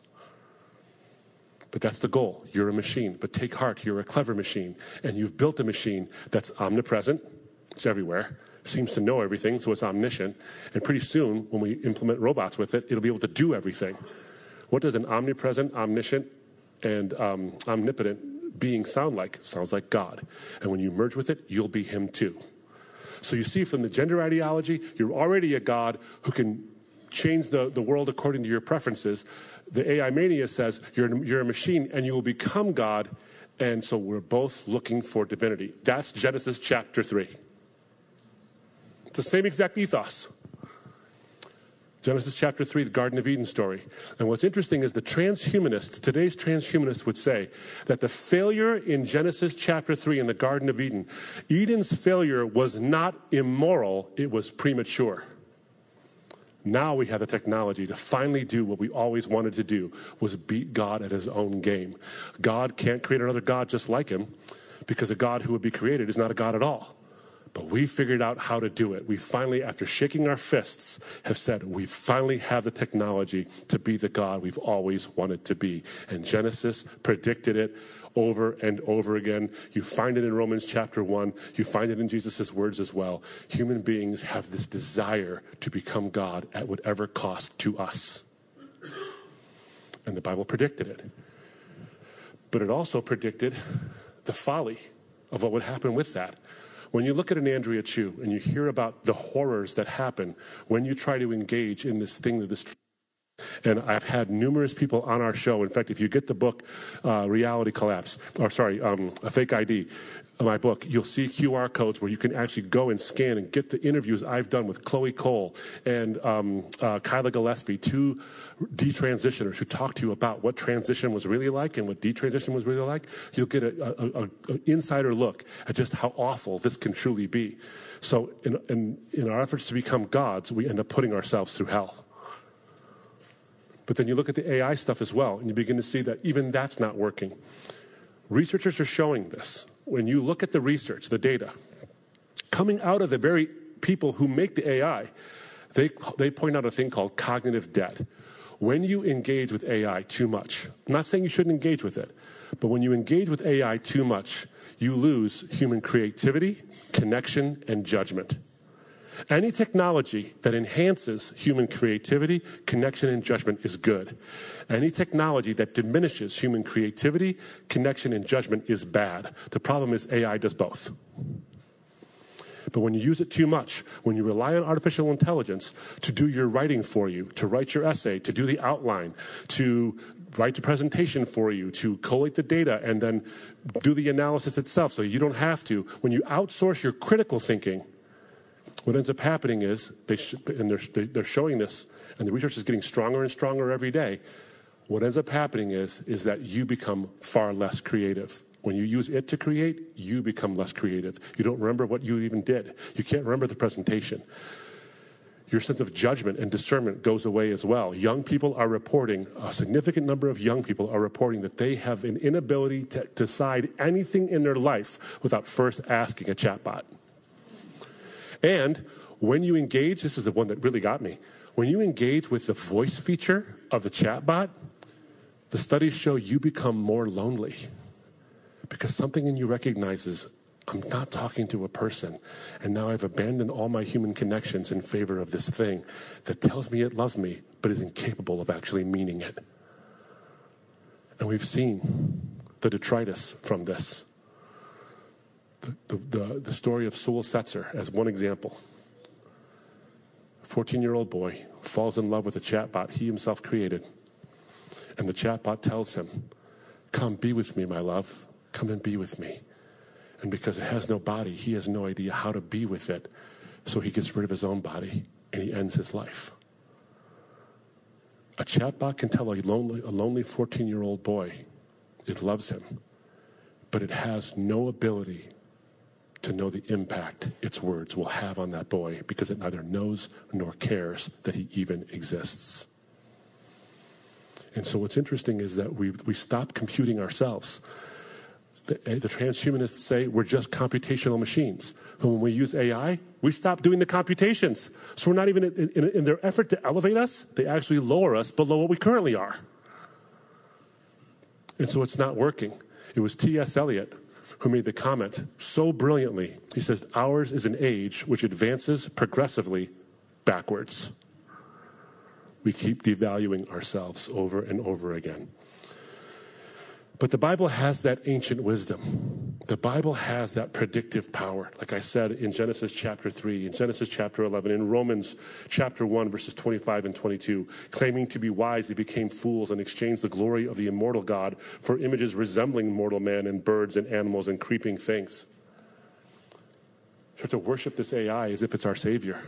S3: But that's the goal. You're a machine. But take heart, you're a clever machine. And you've built a machine that's omnipresent. It's everywhere. Seems to know everything, so it's omniscient. And pretty soon, when we implement robots with it, it'll be able to do everything. What does an omnipresent, omniscient, and omnipotent being sound like? Sounds like God. And when you merge with it, you'll be him too. So you see, from the gender ideology, you're already a God who can change the world according to your preferences. The AI mania says you're a machine and you will become God. And so we're both looking for divinity. That's Genesis chapter 3. It's the same exact ethos. Genesis chapter 3, the Garden of Eden story. And what's interesting is today's transhumanists would say that the failure in Genesis chapter 3 in the Garden of Eden, Eden's failure was not immoral, it was premature. Now we have the technology to finally do what we always wanted to do, was beat God at his own game. God can't create another God just like him, because a God who would be created is not a God at all. But we figured out how to do it. We finally, after shaking our fists, have said, we finally have the technology to be the God we've always wanted to be. And Genesis predicted it over and over again. You find it in Romans chapter 1. You find it in Jesus' words as well. Human beings have this desire to become God at whatever cost to us. And the Bible predicted it. But it also predicted the folly of what would happen with that. When you look at an Andrea Chu and you hear about the horrors that happen when you try to engage in this thing that is true. And I've had numerous people on our show. In fact, if you get the book, Reality Collapse, a Fake ID, my book, you'll see QR codes where you can actually go and scan and get the interviews I've done with Chloe Cole and Kyla Gillespie, two detransitioners who talk to you about what transition was really like and what detransition was really like. You'll get an insider look at just how awful this can truly be. So in our efforts to become gods, we end up putting ourselves through hell. But then you look at the AI stuff as well, and you begin to see that even that's not working. Researchers are showing this. When you look at the research, the data, coming out of the very people who make the AI, they point out a thing called cognitive debt. When you engage with AI too much, I'm not saying you shouldn't engage with it, but when you engage with AI too much, you lose human creativity, connection, and judgment. Any technology that enhances human creativity, connection, and judgment is good. Any technology that diminishes human creativity, connection, and judgment is bad. The problem is AI does both. But when you use it too much, when you rely on artificial intelligence to do your writing for you, to write your essay, to do the outline, to write the presentation for you, to collate the data, and then do the analysis itself so you don't have to, when you outsource your critical thinking, what ends up happening is, they're showing this, and the research is getting stronger and stronger every day. What ends up happening is that you become far less creative. When you use it to create, you become less creative. You don't remember what you even did. You can't remember the presentation. Your sense of judgment and discernment goes away as well. Young people are reporting, a significant number of young people are reporting that they have an inability to decide anything in their life without first asking a chatbot. And when you engage, this is the one that really got me, when you engage with the voice feature of the chatbot, the studies show you become more lonely because something in you recognizes, I'm not talking to a person, and now I've abandoned all my human connections in favor of this thing that tells me it loves me, but is incapable of actually meaning it. And we've seen the detritus from this. The story of Sewell Setzer as one example. A 14-year-old boy falls in love with a chatbot he himself created. And the chatbot tells him, come be with me, my love. Come and be with me. And because it has no body, he has no idea how to be with it. So he gets rid of his own body and he ends his life. A chatbot can tell a lonely 14-year-old boy it loves him, but it has no ability to know the impact its words will have on that boy because it neither knows nor cares that he even exists. And so what's interesting is that we stop computing ourselves. The transhumanists say we're just computational machines. But when we use AI, we stop doing the computations. So we're not even, in their effort to elevate us, they actually lower us below what we currently are. And so it's not working. It was T.S. Eliot who made the comment so brilliantly. He says, ours is an age which advances progressively backwards. We keep devaluing ourselves over and over again. But the Bible has that ancient wisdom. The Bible has that predictive power. Like I said, in Genesis chapter 3, in Genesis chapter 11, in Romans chapter 1, verses 25 and 22, claiming to be wise, they became fools and exchanged the glory of the immortal God for images resembling mortal man and birds and animals and creeping things. Start to worship this AI as if it's our Savior,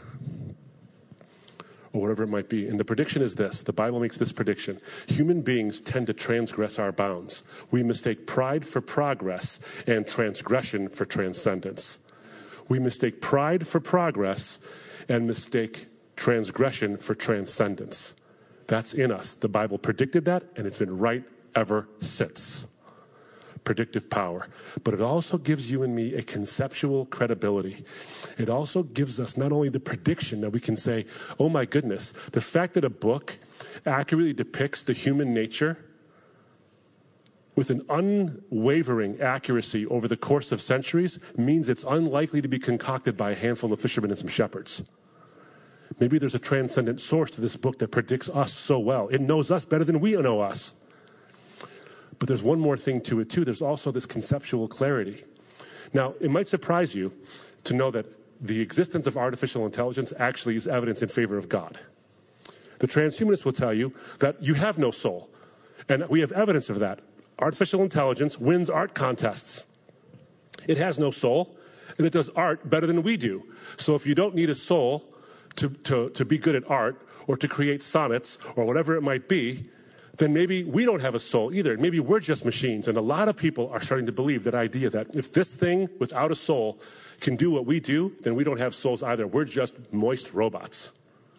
S3: or whatever it might be. And the prediction is this. The Bible makes this prediction. Human beings tend to transgress our bounds. We mistake pride for progress and transgression for transcendence. We mistake pride for progress and mistake transgression for transcendence. That's in us. The Bible predicted that, and it's been right ever since. Predictive power. But it also gives you and me a conceptual credibility. It also gives us not only the prediction that we can say, oh my goodness, the fact that a book accurately depicts the human nature with an unwavering accuracy over the course of centuries means it's unlikely to be concocted by a handful of fishermen and some shepherds. Maybe there's a transcendent source to this book that predicts us so well. It knows us better than we know us. But there's one more thing to it, too. There's also this conceptual clarity. Now, it might surprise you to know that the existence of artificial intelligence actually is evidence in favor of God. The transhumanists will tell you that you have no soul. And we have evidence of that. Artificial intelligence wins art contests. It has no soul, and it does art better than we do. So if you don't need a soul to be good at art or to create sonnets or whatever it might be, then maybe we don't have a soul either. Maybe we're just machines. And a lot of people are starting to believe that idea that if this thing without a soul can do what we do, then we don't have souls either. We're just moist robots.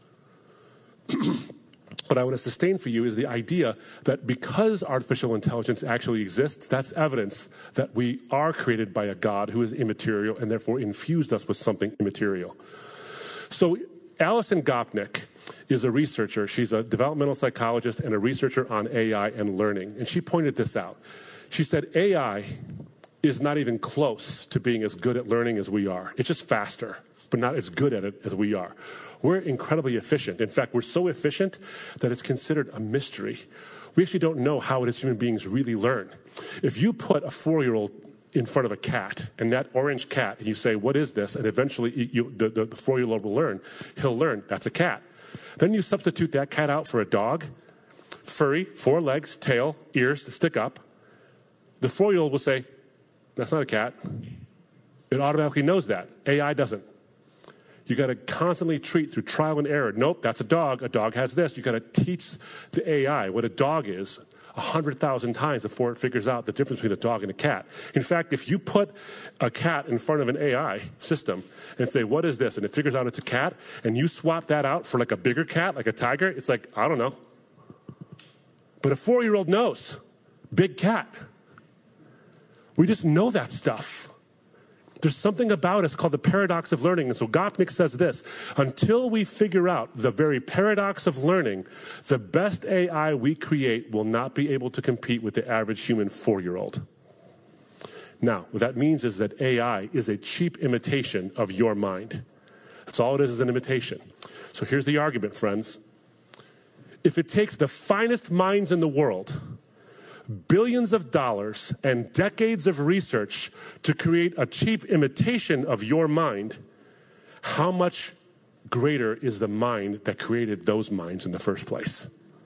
S3: What I want to sustain for you is the idea that because artificial intelligence actually exists, that's evidence that we are created by a God who is immaterial and therefore infused us with something immaterial. So Alison Gopnik is a researcher. She's a developmental psychologist and a researcher on AI and learning. And she pointed this out. She said AI is not even close to being as good at learning as we are. It's just faster, but not as good at it as we are. We're incredibly efficient. In fact, we're so efficient that it's considered a mystery. We actually don't know how it is human beings really learn. If you put a 4-year-old in front of a cat, and that orange cat, and you say, what is this? And eventually the 4-year-old will learn. He'll learn, that's a cat. Then you substitute that cat out for a dog, furry, 4 legs, tail, ears to stick up. The 4-year-old will say, that's not a cat. It automatically knows that. AI doesn't. You got to constantly treat through trial and error. Nope, that's a dog. A dog has this. You got to teach the AI what a dog is 100,000 times before it figures out the difference between a dog and a cat. In fact, if you put a cat in front of an AI system and say, what is this? And it figures out it's a cat, and you swap that out for like a bigger cat, like a tiger, it's like, I don't know. But a 4-year-old knows. Big cat. We just know that stuff. There's something about us called the paradox of learning. And so Gottmik says this: until we figure out the very paradox of learning, the best AI we create will not be able to compete with the average human 4-year-old. Now, what that means is that AI is a cheap imitation of your mind. That's all it is an imitation. So here's the argument, friends. If it takes the finest minds in the world, billions of dollars and decades of research to create a cheap imitation of your mind, how much greater is the mind that created those minds in the first place?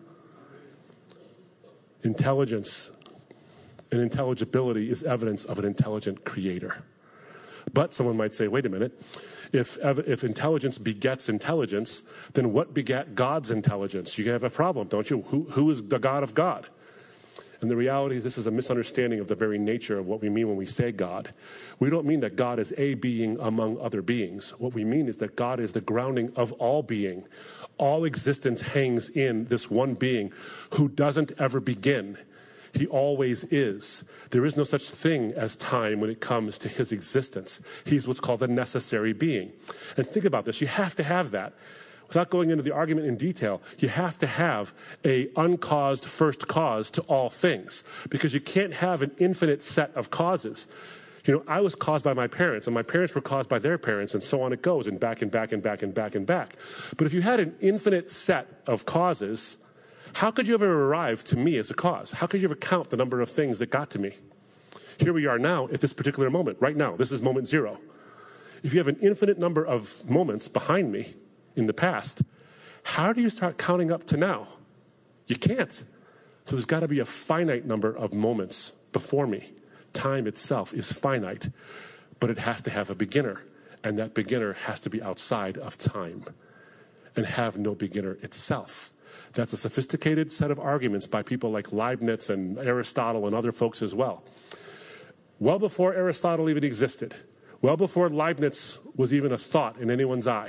S3: Intelligence and intelligibility is evidence of an intelligent creator. But someone might say, wait a minute, if intelligence begets intelligence, then what begat God's intelligence? You have a problem, don't you? Who is the God of God? And the reality is this is a misunderstanding of the very nature of what we mean when we say God. We don't mean that God is a being among other beings. What we mean is that God is the grounding of all being. All existence hangs in this one being who doesn't ever begin. He always is. There is no such thing as time when it comes to his existence. He's what's called a necessary being. And think about this. You have to have that. Without going into the argument in detail, you have to have an uncaused first cause to all things, because you can't have an infinite set of causes. You know, I was caused by my parents, and my parents were caused by their parents, and so on it goes, and back and back and back and back and back. But if you had an infinite set of causes, how could you ever arrive to me as a cause? How could you ever count the number of things that got to me? Here we are now at this particular moment, right now. This is moment zero. If you have an infinite number of moments behind me, in the past, how do you start counting up to now? You can't. So there's got to be a finite number of moments before me. Time itself is finite, but it has to have a beginner, and that beginner has to be outside of time and have no beginner itself. That's a sophisticated set of arguments by people like Leibniz and Aristotle and other folks as well. Well before Aristotle even existed, well before Leibniz was even a thought in anyone's eye,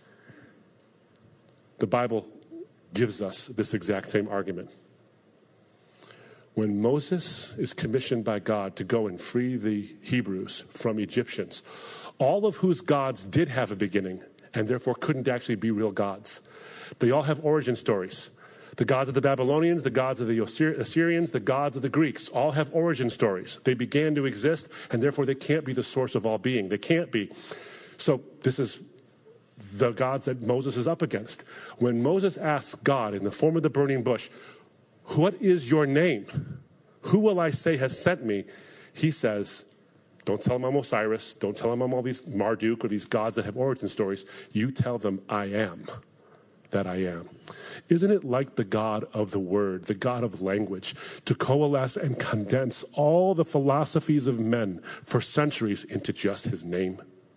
S3: the Bible gives us this exact same argument. When Moses is commissioned by God to go and free the Hebrews from Egyptians, all of whose gods did have a beginning and therefore couldn't actually be real gods. They all have origin stories. The gods of the Babylonians, the gods of the Assyrians, the gods of the Greeks all have origin stories. They began to exist, and therefore they can't be the source of all being. They can't be. So this is the gods that Moses is up against. When Moses asks God in the form of the burning bush, what is your name? Who will I say has sent me? He says, don't tell him I'm Osiris. Don't tell him I'm all these Marduk or these gods that have origin stories. You tell them I am that I am. Isn't it like the God of the word, the God of language, to coalesce and condense all the philosophies of men for centuries into just his name?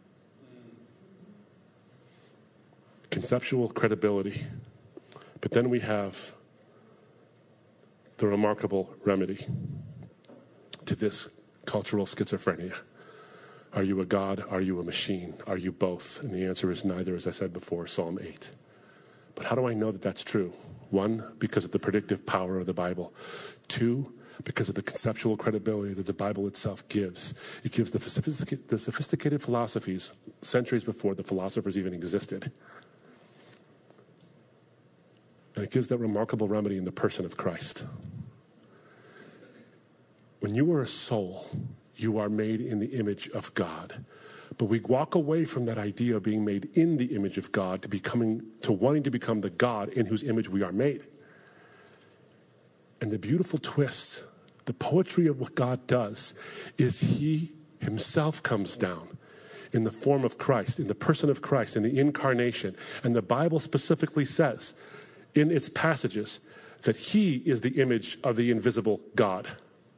S3: Conceptual credibility. But then we have the remarkable remedy to this cultural schizophrenia. Are you a God? Are you a machine? Are you both? And the answer is neither, as I said before, Psalm 8. But how do I know that that's true? 1, because of the predictive power of the Bible. 2, because of the conceptual credibility that the Bible itself gives. It gives the sophisticated philosophies centuries before the philosophers even existed. And it gives that remarkable remedy in the person of Christ. When you are a soul, you are made in the image of God. But we walk away from that idea of being made in the image of God to wanting to become the God in whose image we are made. And the beautiful twist, the poetry of what God does, is he himself comes down in the form of Christ, in the person of Christ, in the incarnation. And the Bible specifically says in its passages that he is the image of the invisible God.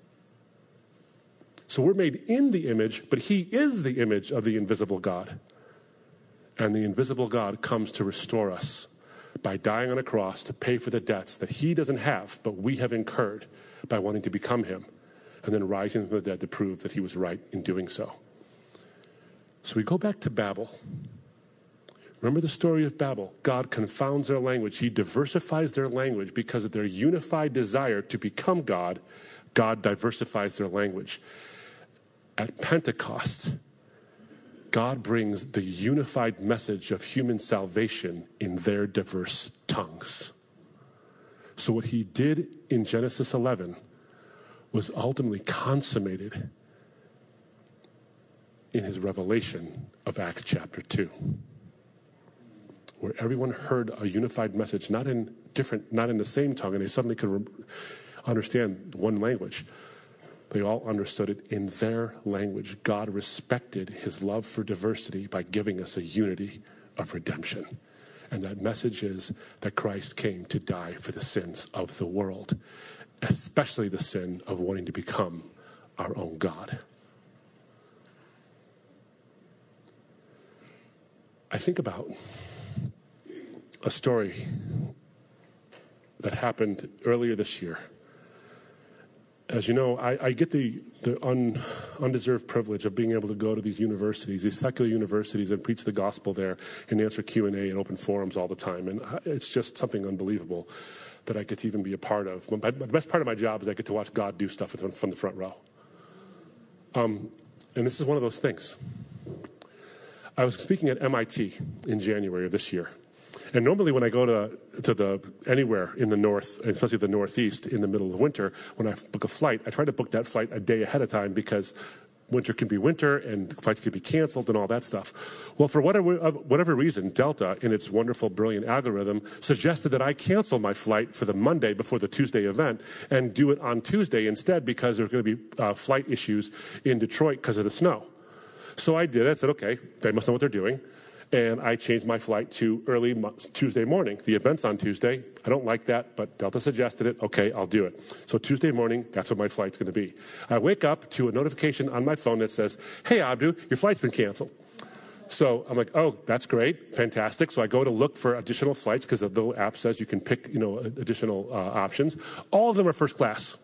S3: So we're made in the image, but he is the image of the invisible God. And the invisible God comes to restore us by dying on a cross to pay for the debts that he doesn't have, but we have incurred by wanting to become him, and then rising from the dead to prove that he was right in doing so. So we go back to Babel. Remember the story of Babel. God confounds their language. He diversifies their language because of their unified desire to become God. God diversifies their language. At Pentecost, God brings the unified message of human salvation in their diverse tongues. So what he did in Genesis 11 was ultimately consummated in his revelation of Acts chapter 2, where everyone heard a unified message, not in the same tongue, and they suddenly could understand one language. They all understood it in their language. God respected his love for diversity by giving us a unity of redemption. And that message is that Christ came to die for the sins of the world, especially the sin of wanting to become our own God. I think about a story that happened earlier this year. As you know, I get the undeserved privilege of being able to go to these universities, these secular universities, and preach the gospel there and answer Q&A and open forums all the time. And it's just something unbelievable that I get to even be a part of. The best part of my job is I get to watch God do stuff from the front row. And this is one of those things. I was speaking at MIT in January of this year. And normally when I go to anywhere in the north, especially the northeast, in the middle of winter, when I book a flight, I try to book that flight a day ahead of time because winter can be winter and flights can be canceled and all that stuff. Well, for whatever reason, Delta, in its wonderful, brilliant algorithm, suggested that I cancel my flight for the Monday before the Tuesday event and do it on Tuesday instead because there were going to be flight issues in Detroit because of the snow. So I did it. I said, okay, they must know what they're doing. And I changed my flight to early Tuesday morning. The event's on Tuesday. I don't like that, but Delta suggested it. Okay, I'll do it. So Tuesday morning, that's what my flight's going to be. I wake up to a notification on my phone that says, hey, Abdu, your flight's been canceled. So I'm like, oh, that's great, fantastic. So I go to look for additional flights because the little app says you can pick, additional options. All of them are first class.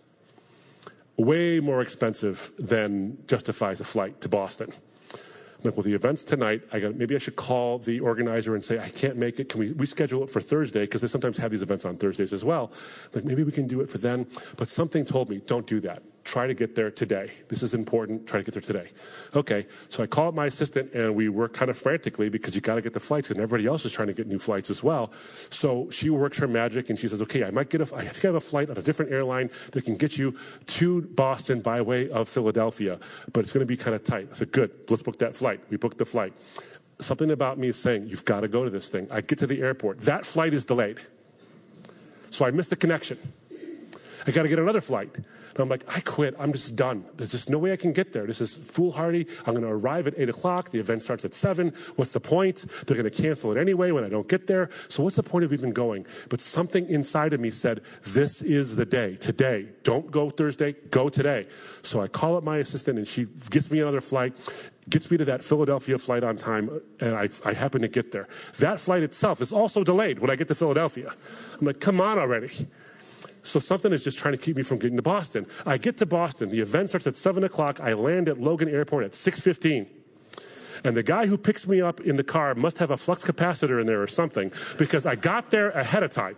S3: Way more expensive than justifies a flight to Boston. Like, well, the event's tonight. Maybe I should call the organizer and say, I can't make it. Can we reschedule it for Thursday? Because they sometimes have these events on Thursdays as well. Like, maybe we can do it for then. But something told me, don't do that. Try to get there today. This is important. Try to get there today. Okay, so I call up my assistant, and we work kind of frantically because you got to get the flights, and everybody else is trying to get new flights as well. So she works her magic, and she says, okay, I think I have a flight on a different airline that can get you to Boston by way of Philadelphia, but it's going to be kind of tight. I said, good, let's book that flight. We booked the flight. Something about me is saying, you've got to go to this thing. I get to the airport. That flight is delayed. So I missed the connection. I got to get another flight. And I'm like, I quit. I'm just done. There's just no way I can get there. This is foolhardy. I'm going to arrive at 8 o'clock. The event starts at 7. What's the point? They're going to cancel it anyway when I don't get there. So what's the point of even going? But something inside of me said, this is the day. Today. Don't go Thursday. Go today. So I call up my assistant, and she gets me another flight, gets me to that Philadelphia flight on time, and I happen to get there. That flight itself is also delayed when I get to Philadelphia. I'm like, come on already. So something is just trying to keep me from getting to Boston. I get to Boston. The event starts at 7 o'clock. I land at Logan Airport at 6:15. And the guy who picks me up in the car must have a flux capacitor in there or something because I got there ahead of time.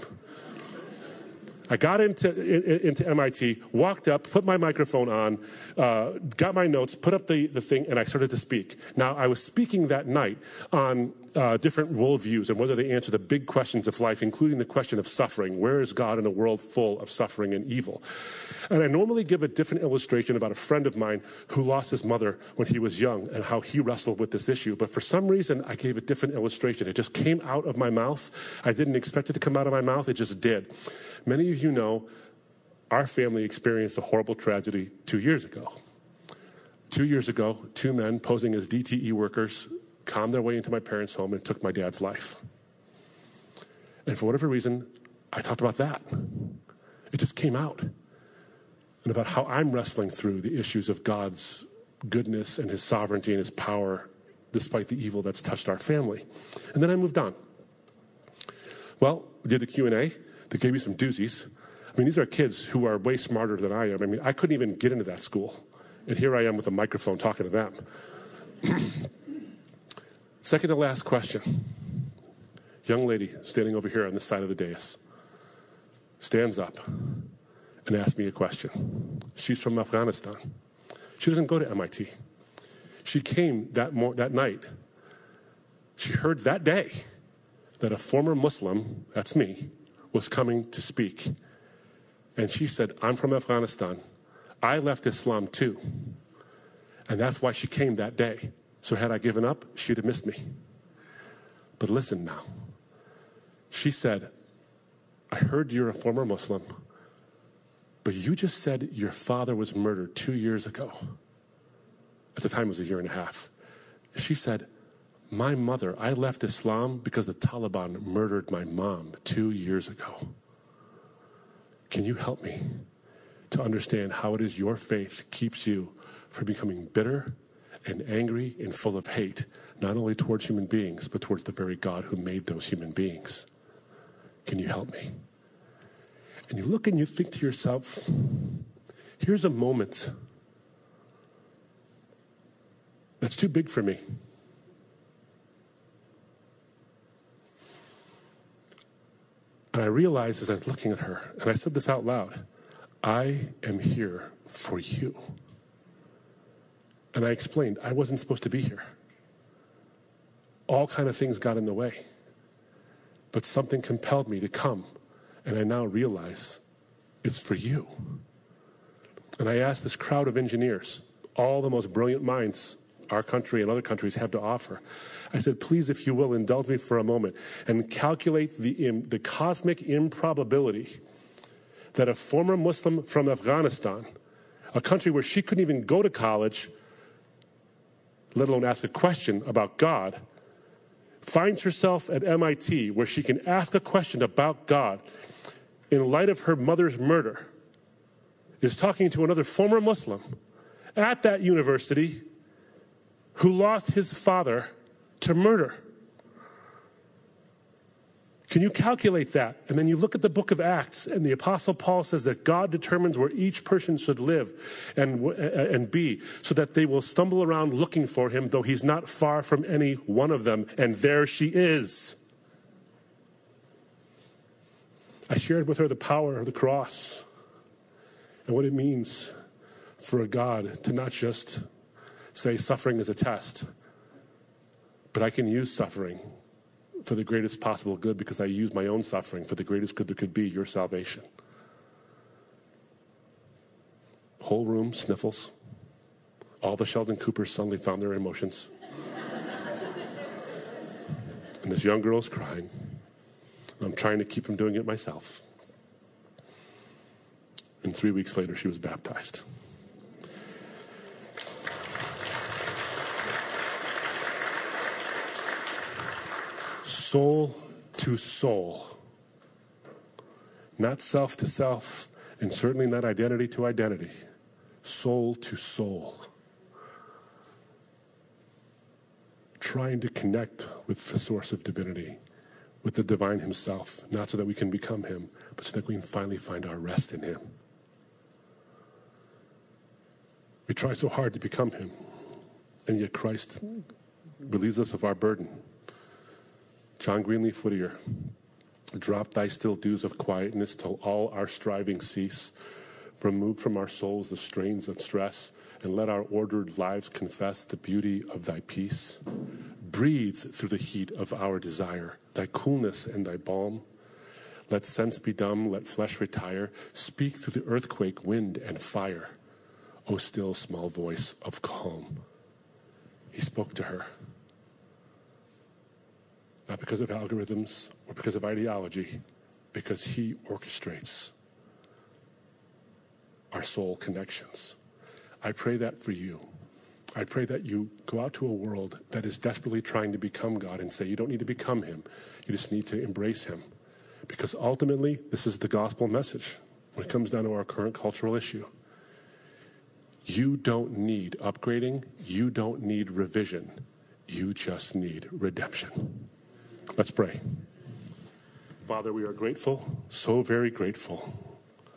S3: I got into MIT, walked up, put my microphone on, got my notes, put up the thing, and I started to speak. Now, I was speaking that night on different worldviews and whether they answer the big questions of life, including the question of suffering. Where is God in a world full of suffering and evil? And I normally give a different illustration about a friend of mine who lost his mother when he was young and how he wrestled with this issue. But for some reason, I gave a different illustration. It just came out of my mouth. I didn't expect it to come out of my mouth. It just did. Many of you know our family experienced a horrible tragedy 2 years ago. 2 years ago, 2 men posing as DTE workers calmed their way into my parents' home and took my dad's life. And for whatever reason, I talked about that. It just came out. And about how I'm wrestling through the issues of God's goodness and his sovereignty and his power despite the evil that's touched our family. And then I moved on. Well, we did the Q&A. They gave me some doozies. I mean, these are kids who are way smarter than I am. I mean, I couldn't even get into that school. And here I am with a microphone talking to them. Second to last question. Young lady standing over here on this side of the dais stands up and asks me a question. She's from Afghanistan. She doesn't go to MIT. She came that night. She heard that day that a former Muslim, that's me, was coming to speak. And she said, I'm from Afghanistan. I left Islam too. And that's why she came that day. So had I given up, she'd have missed me. But listen now. She said, I heard you're a former Muslim, but you just said your father was murdered 2 years ago. At the time, it was 1.5 years. She said, my mother, I left Islam because the Taliban murdered my mom 2 years ago. Can you help me to understand how it is your faith keeps you from becoming bitter and angry and full of hate, not only towards human beings, but towards the very God who made those human beings? Can you help me? And you look and you think to yourself, here's a moment that's too big for me. And I realized as I was looking at her, and I said this out loud, I am here for you. And I explained, I wasn't supposed to be here. All kind of things got in the way. But something compelled me to come. And I now realize it's for you. And I asked this crowd of engineers, all the most brilliant minds our country and other countries have to offer. I said, please, if you will, indulge me for a moment and calculate the cosmic improbability that a former Muslim from Afghanistan, a country where she couldn't even go to college, let alone ask a question about God, finds herself at MIT where she can ask a question about God in light of her mother's murder, is talking to another former Muslim at that university who lost his father to murder. Can you calculate that? And then you look at the book of Acts, and the Apostle Paul says that God determines where each person should live and be, so that they will stumble around looking for him, though he's not far from any one of them. And there she is. I shared with her the power of the cross and what it means for a God to not just say suffering is a test, but I can use suffering for the greatest possible good because I use my own suffering for the greatest good that could be your salvation. Whole room, sniffles. All the Sheldon Coopers suddenly found their emotions. And this young girl is crying. I'm trying to keep from doing it myself. And 3 weeks later, she was baptized. Soul to soul. Not self to self, and certainly not identity to identity. Soul to soul. Trying to connect with the source of divinity, with the divine himself, not so that we can become him, but so that we can finally find our rest in him. We try so hard to become him, and yet Christ relieves us of our burden. John Greenleaf Whittier, drop thy still dews of quietness till all our striving cease. Remove from our souls the strains of stress, and let our ordered lives confess the beauty of thy peace. Breathe through the heat of our desire, thy coolness and thy balm. Let sense be dumb, let flesh retire. Speak through the earthquake, wind, and fire. O still small voice of calm. He spoke to her. Not because of algorithms or because of ideology, because he orchestrates our soul connections. I pray that for you. I pray that you go out to a world that is desperately trying to become God and say, you don't need to become him. You just need to embrace him. Because ultimately, this is the gospel message when it comes down to our current cultural issue. You don't need upgrading. You don't need revision. You just need redemption. Let's pray. Father, we are grateful, so very grateful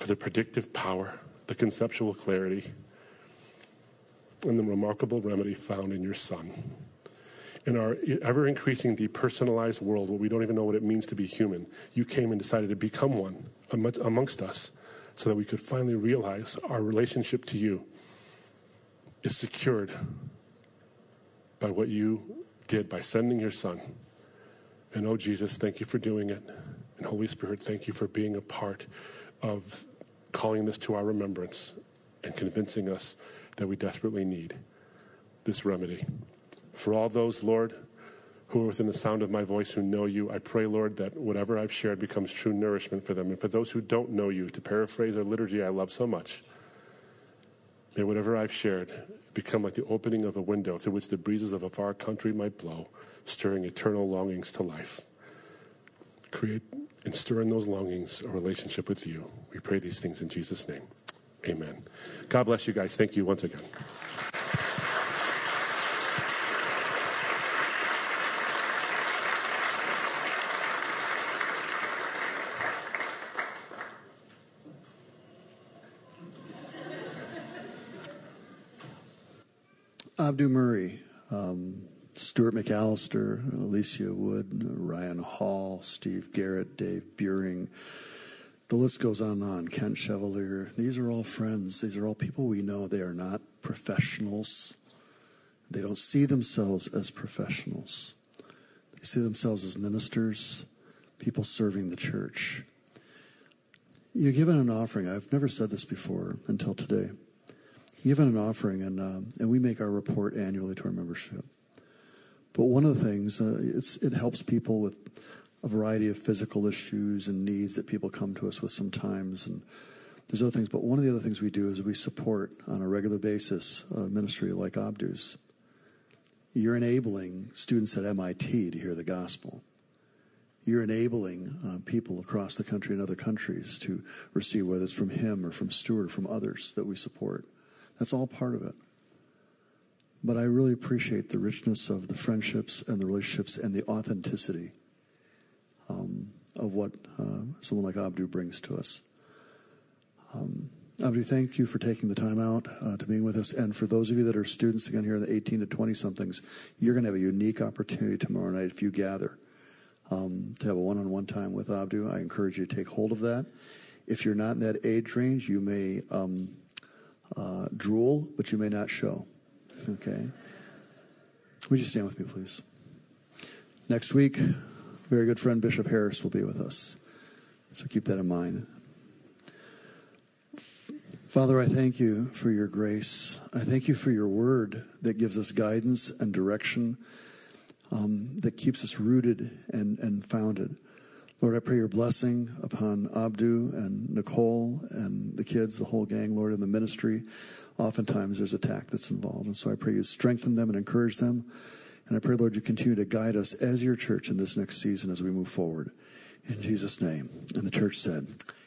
S3: for the predictive power, the conceptual clarity, and the remarkable remedy found in your Son. In our ever-increasing depersonalized world, where we don't even know what it means to be human, you came and decided to become one amongst us so that we could finally realize our relationship to you is secured by what you did by sending your Son. And oh, Jesus, thank you for doing it. And Holy Spirit, thank you for being a part of calling this to our remembrance and convincing us that we desperately need this remedy. For all those, Lord, who are within the sound of my voice who know you, I pray, Lord, that whatever I've shared becomes true nourishment for them. And for those who don't know you, to paraphrase our liturgy I love so much, may whatever I've shared become like the opening of a window through which the breezes of a far country might blow, stirring eternal longings to life. Create and stir in those longings a relationship with you. We pray these things in Jesus' name. Amen. God bless you guys. Thank you once again.
S2: Abdu Murray, Stuart McAllister, Alicia Wood, Ryan Hall, Steve Garrett, Dave Buring. The list goes on. Kent Chevalier. These are all friends. These are all people we know. They are not professionals. They don't see themselves as professionals. They see themselves as ministers, people serving the church. You're given an offering. I've never said this before until today. You're given an offering, and we make our report annually to our membership. But one of the things, it helps people with a variety of physical issues and needs that people come to us with sometimes. And there's other things, but one of the other things we do is we support on a regular basis a ministry like Abdu's. You're enabling students at MIT to hear the gospel. You're enabling people across the country and other countries to receive, whether it's from him or from Stuart or from others that we support. That's all part of it. But I really appreciate the richness of the friendships and the relationships and the authenticity of what someone like Abdu brings to us. Abdu, thank you for taking the time out to being with us. And for those of you that are students, again, here in the 18 to 20-somethings, you're going to have a unique opportunity tomorrow night if you gather to have a one-on-one time with Abdu. I encourage you to take hold of that. If you're not in that age range, you may drool, but you may not show. Okay? Would you stand with me, please? Next week, very good friend Bishop Harris will be with us. So keep that in mind. Father, I thank you for your grace. I thank you for your word that gives us guidance and direction, that keeps us rooted and founded. Lord, I pray your blessing upon Abdu and Nicole and the kids, the whole gang, Lord, in the ministry. Oftentimes there's attack that's involved. And so I pray you strengthen them and encourage them. And I pray, Lord, you continue to guide us as your church in this next season as we move forward. In Jesus' name. And the church said,